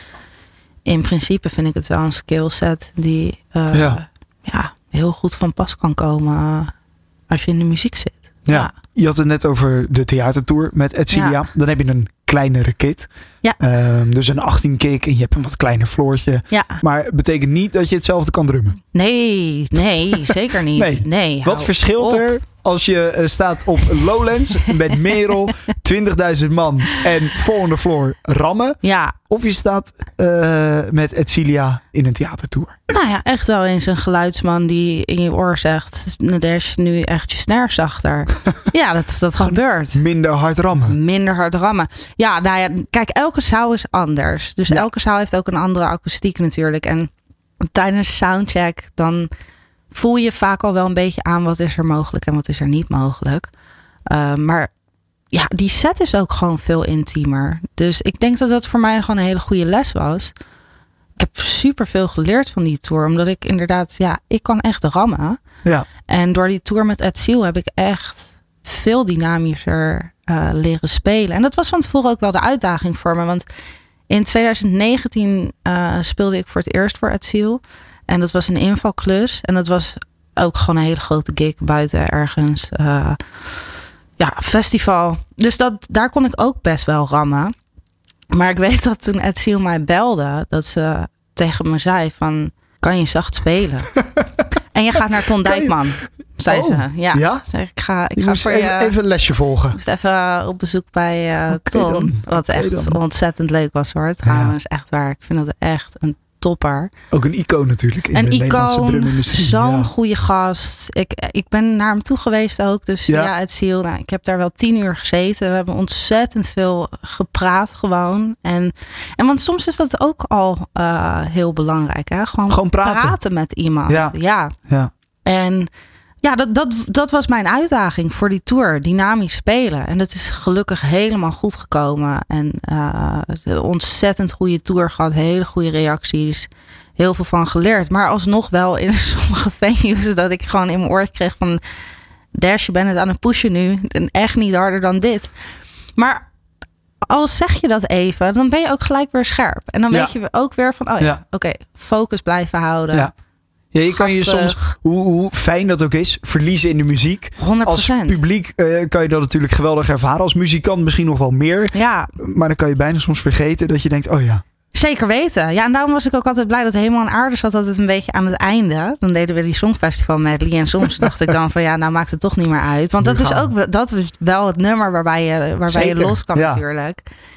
in principe vind ik het wel een skillset die uh, Ja. ja, heel goed van pas kan komen uh, als je in de muziek zit. Ja. Ja. Je had het net over de theatertour met Edcilia. Ja. Dan heb je een kleinere kit. Ja. Um, dus een achttien kick en je hebt een wat kleiner floortje. Ja. Maar het betekent niet dat je hetzelfde kan drummen. Nee, nee, zeker niet. Nee. nee Wat hou verschilt op. er als je uh, staat op Lowlands met Merel, twintigduizend man en vol on the floor rammen? Ja, Of je staat uh, met Edcilia in een theatertour? nou ja, echt wel eens een geluidsman die in je oor zegt, Nadesh, nu echt je snare zachter. Ja, dat, dat gebeurt. Minder hard rammen. Minder hard rammen. Ja, nou ja, kijk, elke zaal is anders. Dus Ja. elke zaal heeft ook een andere akoestiek natuurlijk. En tijdens soundcheck, dan voel je vaak al wel een beetje aan wat is er mogelijk en wat is er niet mogelijk. Uh, maar ja, die set is ook gewoon veel intiemer. Dus ik denk dat dat voor mij gewoon een hele goede les was. Ik heb super veel geleerd van die tour. Omdat ik inderdaad, ja, ik kan echt rammen. Ja. En door die tour met Ed Seal heb ik echt veel dynamischer uh, leren spelen. En dat was van tevoren ook wel de uitdaging voor me. Want in twintig negentien uh, speelde ik voor het eerst voor Ed Seal. En dat was een invalklus. En dat was ook gewoon een hele grote gig buiten ergens. Uh, ja, festival. Dus dat, daar kon ik ook best wel rammen. Maar ik weet dat toen Ed Seal mij belde, dat ze tegen me zei van, kan je zacht spelen? En je gaat naar Ton Kan je- Dijkman, zei Oh, ze. Ja. ja? Zeg, ik ga, ik Je ga moest voor even, je... even een lesje volgen. Ik moest even op bezoek bij uh, Oké Ton. dan. Wat Oké echt dan. ontzettend leuk was hoor. Trouwens, echt waar. Ik vind dat echt een topper. Ook een icoon natuurlijk in Een de Nederlandse icoon, drumindustrie. zo'n Ja. goede gast. Ik, ik ben naar hem toe geweest ook. Dus Ja. ja, het Seal. Nou, ik heb daar wel tien uur gezeten. We hebben ontzettend veel gepraat gewoon. En, en want soms is dat ook al uh, heel belangrijk. Hè? Gewoon, Gewoon praten. met iemand. Ja. ja. Ja. En ja, dat, dat, dat was mijn uitdaging voor die tour. Dynamisch spelen. En dat is gelukkig helemaal goed gekomen. En uh, een ontzettend goede tour gehad. Hele goede reacties. Heel veel van geleerd. Maar alsnog wel in sommige venues dat ik gewoon in mijn oor kreeg van, Dash, je bent het aan het pushen nu. En echt niet harder dan dit. Maar als zeg je dat even, dan ben je ook gelijk weer scherp. En dan Ja. weet je ook weer van, oh ja, Ja. oké, focus blijven houden. Ja. Ja, je kan je Gas soms, terug. hoe, hoe fijn dat ook is, verliezen in de muziek. honderd Als procent. publiek uh, kan je dat natuurlijk geweldig ervaren. Als muzikant misschien nog wel meer. Ja, Maar dan kan je bijna soms vergeten dat je denkt, oh ja. zeker weten. Ja, en daarom was ik ook altijd blij dat Hemel en Aarde zat altijd een beetje aan het einde. Dan deden we die Songfestival medley. En soms dacht ik dan van ja, nou maakt het toch niet meer uit. Want Nu dat is gaan we. ook wel- dat is wel het nummer waarbij je, waarbij je Zeker, los kan ja. natuurlijk.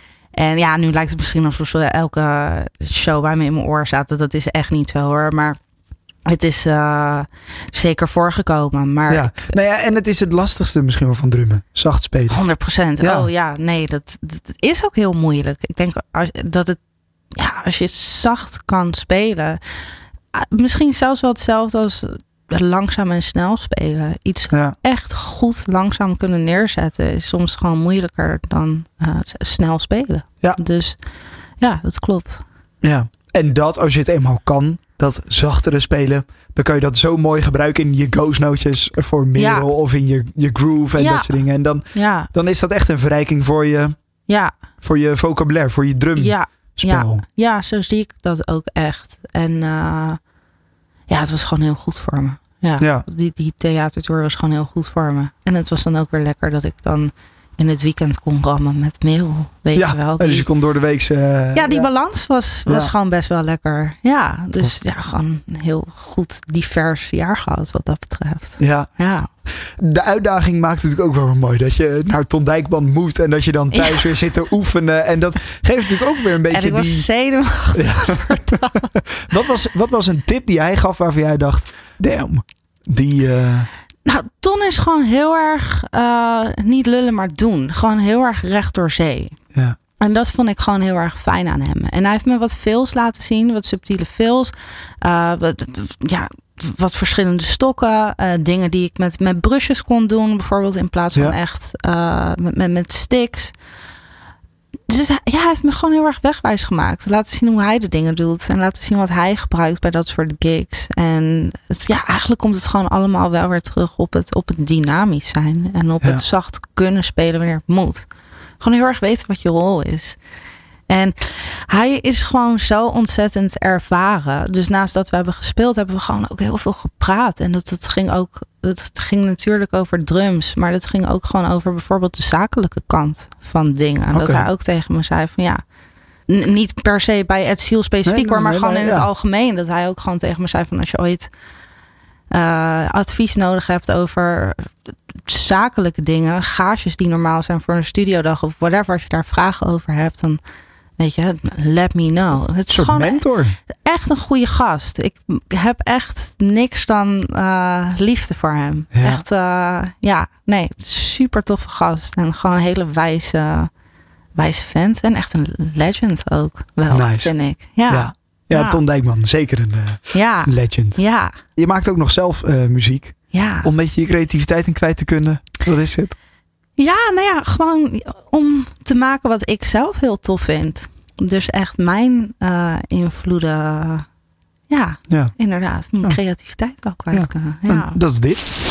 En ja, nu lijkt het misschien alsof ze elke show bij me in mijn oor zaten. Dat is echt niet zo hoor. Maar het is uh, zeker voorgekomen. Maar ja. Nou ja, en het is het lastigste misschien wel van drummen. Zacht spelen. honderd procent. Ja. Oh ja, nee, dat, dat is ook heel moeilijk. Ik denk als, dat het, ja, als je zacht kan spelen, ah, misschien zelfs wel hetzelfde als langzaam en snel spelen. Iets Ja. echt goed langzaam kunnen neerzetten is soms gewoon moeilijker dan uh, s- snel spelen. Ja. Dus ja, dat klopt. Ja. En dat, als je het eenmaal kan, dat zachtere spelen, dan kan je dat zo mooi gebruiken in je ghost nootjes voor Merel Ja. of in je, je groove en Ja. dat soort dingen. En dan, Ja, dan is dat echt een verrijking voor je, ja, voor je vocabulaire, voor je drum. ja. spel. Ja, ja, zo zie ik dat ook echt. En uh, ja, het was gewoon heel goed voor me. Ja, ja. Die, die theatertour was gewoon heel goed voor me. En het was dan ook weer lekker dat ik dan in het weekend kon rammen met Merel. Weet ja, je wel. Die, dus je kon door de week... Uh, ja, die ja. balans was, was ja. gewoon best wel lekker. Ja, dus ja, gewoon een heel goed divers jaar gehad wat dat betreft. Ja. ja. De uitdaging maakt het natuurlijk ook wel weer mooi. Dat je naar Ton Dijkman moet en dat je dan thuis ja. weer zit te oefenen. En dat geeft natuurlijk ook weer een beetje en ik was die... zenuwachtig. Ja. wat, was, wat was een tip die hij gaf waarvan jij dacht... Damn, die... Uh... Nou, Ton is gewoon heel erg uh, niet lullen, maar doen. Gewoon heel erg recht door zee. Ja. En dat vond ik gewoon heel erg fijn aan hem. En hij heeft me wat fills laten zien. Wat subtiele fills. Uh, wat, ja, wat verschillende stokken. Uh, dingen die ik met, met brushes kon doen. Bijvoorbeeld in plaats van ja. echt uh, met, met, met sticks. Dus ja, hij heeft me gewoon heel erg wegwijs gemaakt. Laten zien hoe hij de dingen doet. En laten zien wat hij gebruikt bij dat soort gigs. En het, ja, eigenlijk komt het gewoon allemaal wel weer terug op het, op het dynamisch zijn. En op ja. het zacht kunnen spelen wanneer het moet. Gewoon heel erg weten wat je rol is. En hij is gewoon zo ontzettend ervaren. Dus naast dat we hebben gespeeld, hebben we gewoon ook heel veel gepraat. En dat, dat ging ook, dat ging natuurlijk over drums. Maar dat ging ook gewoon over bijvoorbeeld de zakelijke kant van dingen. En okay. dat hij ook tegen me zei van ja, n- niet per se bij Ed Seal specifiek nee, hoor, maar nee, gewoon nee, in ja. het algemeen. Dat hij ook gewoon tegen me zei van als je ooit uh, advies nodig hebt over zakelijke dingen, gages die normaal zijn voor een studiodag of whatever, als je daar vragen over hebt, dan weet je, let me know. Het is gewoon mentor. Echt een goede gast. Ik heb echt niks dan uh, liefde voor hem. Ja. Echt, uh, ja, nee, super toffe gast. En gewoon een hele wijze, wijze vent. En echt een legend ook wel, nice. vind ik. Ja. Ja. Ja, ja, Ton Dijkman, zeker een uh, ja. legend. Ja. Je maakt ook nog zelf uh, muziek. Ja. Om een beetje je creativiteit in kwijt te kunnen. Wat is het? Ja, nou ja, gewoon om te maken wat ik zelf heel tof vind. Dus echt mijn uh, invloeden. Ja, ja, inderdaad. Mijn ja. creativiteit wel kwijt ja. kunnen. Ja. En dat is dit.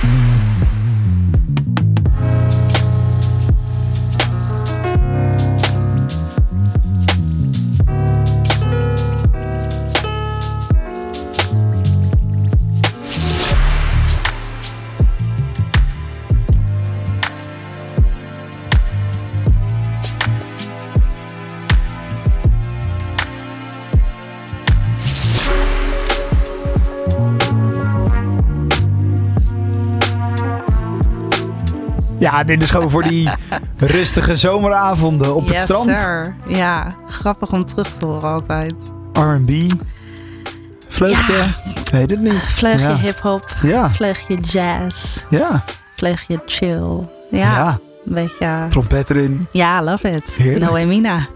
Ja, dit is gewoon voor die rustige zomeravonden op yes, het strand. Sir. Ja, grappig om terug te horen altijd. R en B. Vleugje. Ja. Weet het niet. Vleugje ja. hip-hop. Ja. Vleugje jazz. Ja. Vleugje chill. Ja. ja. Een beetje. Trompet erin. Ja, love it. Heerlijk. Noemina.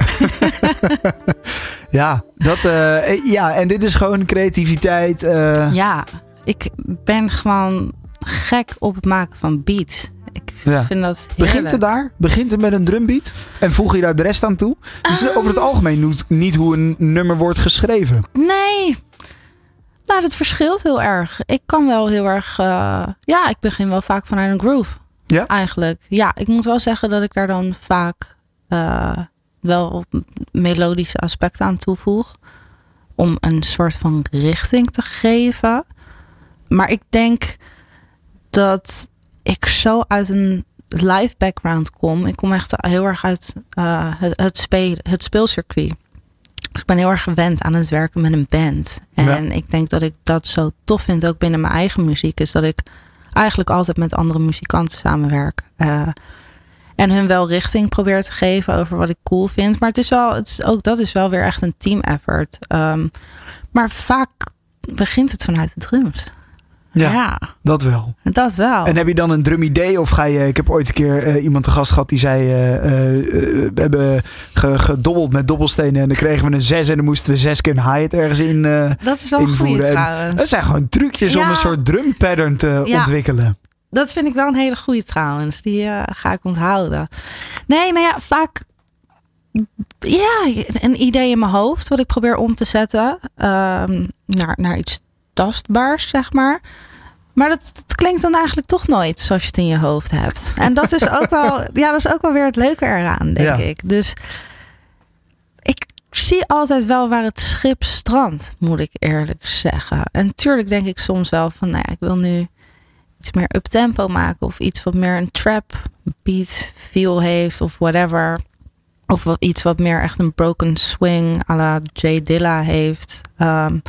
ja, dat, uh, ja, en dit is gewoon creativiteit. Uh... Ja, ik ben gewoon gek op het maken van beats. Ik ja. vind dat heerlijk. Begint het daar? Begint het met een drumbeat? En voeg je daar de rest aan toe? Dus um, over het algemeen niet hoe een nummer wordt geschreven. Nee. Nou, dat verschilt heel erg. Ik kan wel heel erg... Uh, ja, ik begin wel vaak vanuit een groove. Ja? Eigenlijk. Ja, ik moet wel zeggen dat ik daar dan vaak uh, wel melodische aspecten aan toevoeg. Om een soort van richting te geven. Maar ik denk dat ik zo uit een live background kom. Ik kom echt heel erg uit uh, het, het, speel, het speelcircuit. Dus ik ben heel erg gewend aan het werken met een band. En ja. ik denk dat ik dat zo tof vind, ook binnen mijn eigen muziek. Is dat ik eigenlijk altijd met andere muzikanten samenwerk. Uh, en hun wel richting probeer te geven over wat ik cool vind. Maar het is wel, het is ook dat is wel weer echt een team effort. Um, maar vaak begint het vanuit de drums. Ja, ja, dat wel. Dat wel. En heb je dan een drumidee? Of ga je... Ik heb ooit een keer uh, iemand te gast gehad die zei... Uh, uh, we hebben ge, gedobbeld met dobbelstenen en dan kregen we een zes en dan moesten we zes keer een hi-hat ergens in uh, Dat is wel een goeie trouwens. Het zijn gewoon trucjes ja. om een soort drumpattern te ja. ontwikkelen. Dat vind ik wel een hele goeie trouwens. Die uh, ga ik onthouden. Nee, nou ja, vaak... Ja, een idee in mijn hoofd wat ik probeer om te zetten. Um, naar, naar iets tastbaars, zeg maar. Maar dat, dat klinkt dan eigenlijk toch nooit zoals je het in je hoofd hebt. En dat is ook wel, ja, dat is ook wel weer het leuke eraan, denk ja. ik. Dus ik, zie altijd wel waar het schip strandt, moet ik eerlijk zeggen. En tuurlijk denk ik soms wel van, nou ja, ik wil nu iets meer uptempo maken. Of iets wat meer een trap beat feel heeft of whatever. Of wat, iets wat meer echt een broken swing à la Jay Dilla heeft. Um,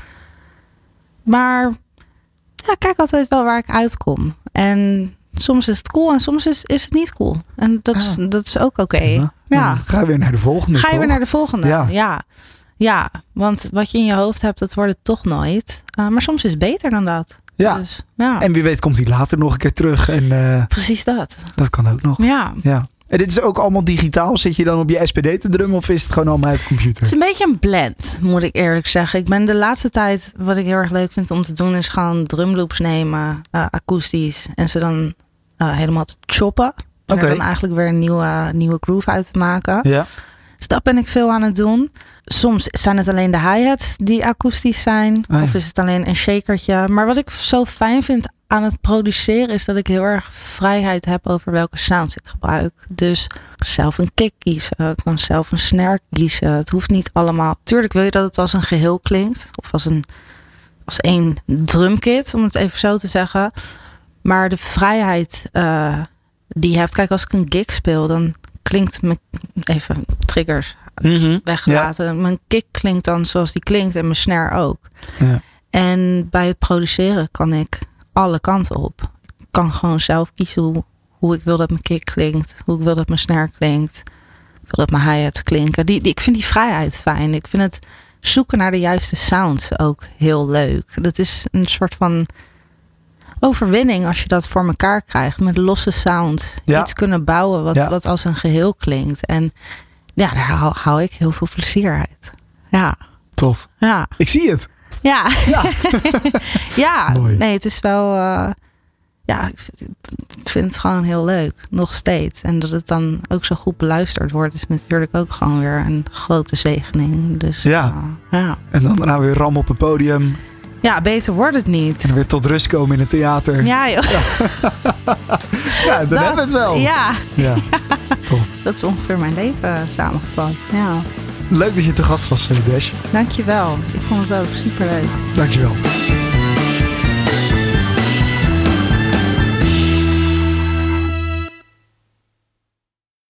maar ja, kijk altijd wel waar ik uitkom. En soms is het cool en soms is, is het niet cool. En dat, ah. is, dat is ook oké. Okay. Ja. Ja. Ga je weer naar de volgende, Ga je toch? weer naar de volgende, ja. ja. Ja, want wat je in je hoofd hebt, dat wordt het toch nooit. Uh, maar soms is het beter dan dat. Ja. Dus, ja. En wie weet komt hij later nog een keer terug. En, uh, Precies dat. Dat kan ook nog. Ja. ja. En dit is ook allemaal digitaal? Zit je dan op je S P D te drummen of is het gewoon allemaal uit de computer? Het is een beetje een blend, moet ik eerlijk zeggen. Ik ben de laatste tijd, wat ik heel erg leuk vind om te doen, is gewoon drumloops nemen, uh, akoestisch. En ze dan uh, helemaal te choppen. En okay. er dan eigenlijk weer een nieuwe, nieuwe groove uit te maken. Ja. Dus dat ben ik veel aan het doen. Soms zijn het alleen de hi-hats die akoestisch zijn. Oh ja. Of is het alleen een shakertje. Maar wat ik zo fijn vind aan het produceren is dat ik heel erg vrijheid heb over welke sounds ik gebruik. Dus zelf een kick kiezen. Ik kan zelf een snare kiezen. Het hoeft niet allemaal. Tuurlijk wil je dat het als een geheel klinkt. Of als een als één drumkit, om het even zo te zeggen. Maar de vrijheid uh, die je hebt. Kijk, als ik een gig speel, dan klinkt mijn, even triggers mm-hmm. weggelaten. Ja. Mijn kick klinkt dan zoals die klinkt en mijn snare ook. Ja. En bij het produceren kan ik alle kanten op. Ik kan gewoon zelf kiezen hoe, hoe ik wil dat mijn kick klinkt. Hoe ik wil dat mijn snare klinkt. Ik wil dat mijn hi-hats klinken. Die, die, ik vind die vrijheid fijn. Ik vind het zoeken naar de juiste sounds ook heel leuk. Dat is een soort van overwinning als je dat voor elkaar krijgt. Met losse sounds. Ja. Iets kunnen bouwen wat, ja. wat als een geheel klinkt. En ja, daar hou, hou ik heel veel plezier uit. Ja. Tof. Ja. Ik zie het. Ja. Ja. ja. Nee, het is wel uh, ja, ik vind, ik vind het gewoon heel leuk. Nog steeds. En dat het dan ook zo goed beluisterd wordt is natuurlijk ook gewoon weer een grote zegening. Dus ja. Uh, ja. En dan daarna weer ram op het podium. Ja, beter wordt het niet. En dan weer tot rust komen in het theater. Ja, joh. Ja, ja dan dat, hebben we het wel. Ja. ja. Top. Dat is ongeveer mijn leven samengevat. Ja. Leuk dat je te gast was, Dash. Dankjewel. Ik vond het ook superleuk. Dankjewel.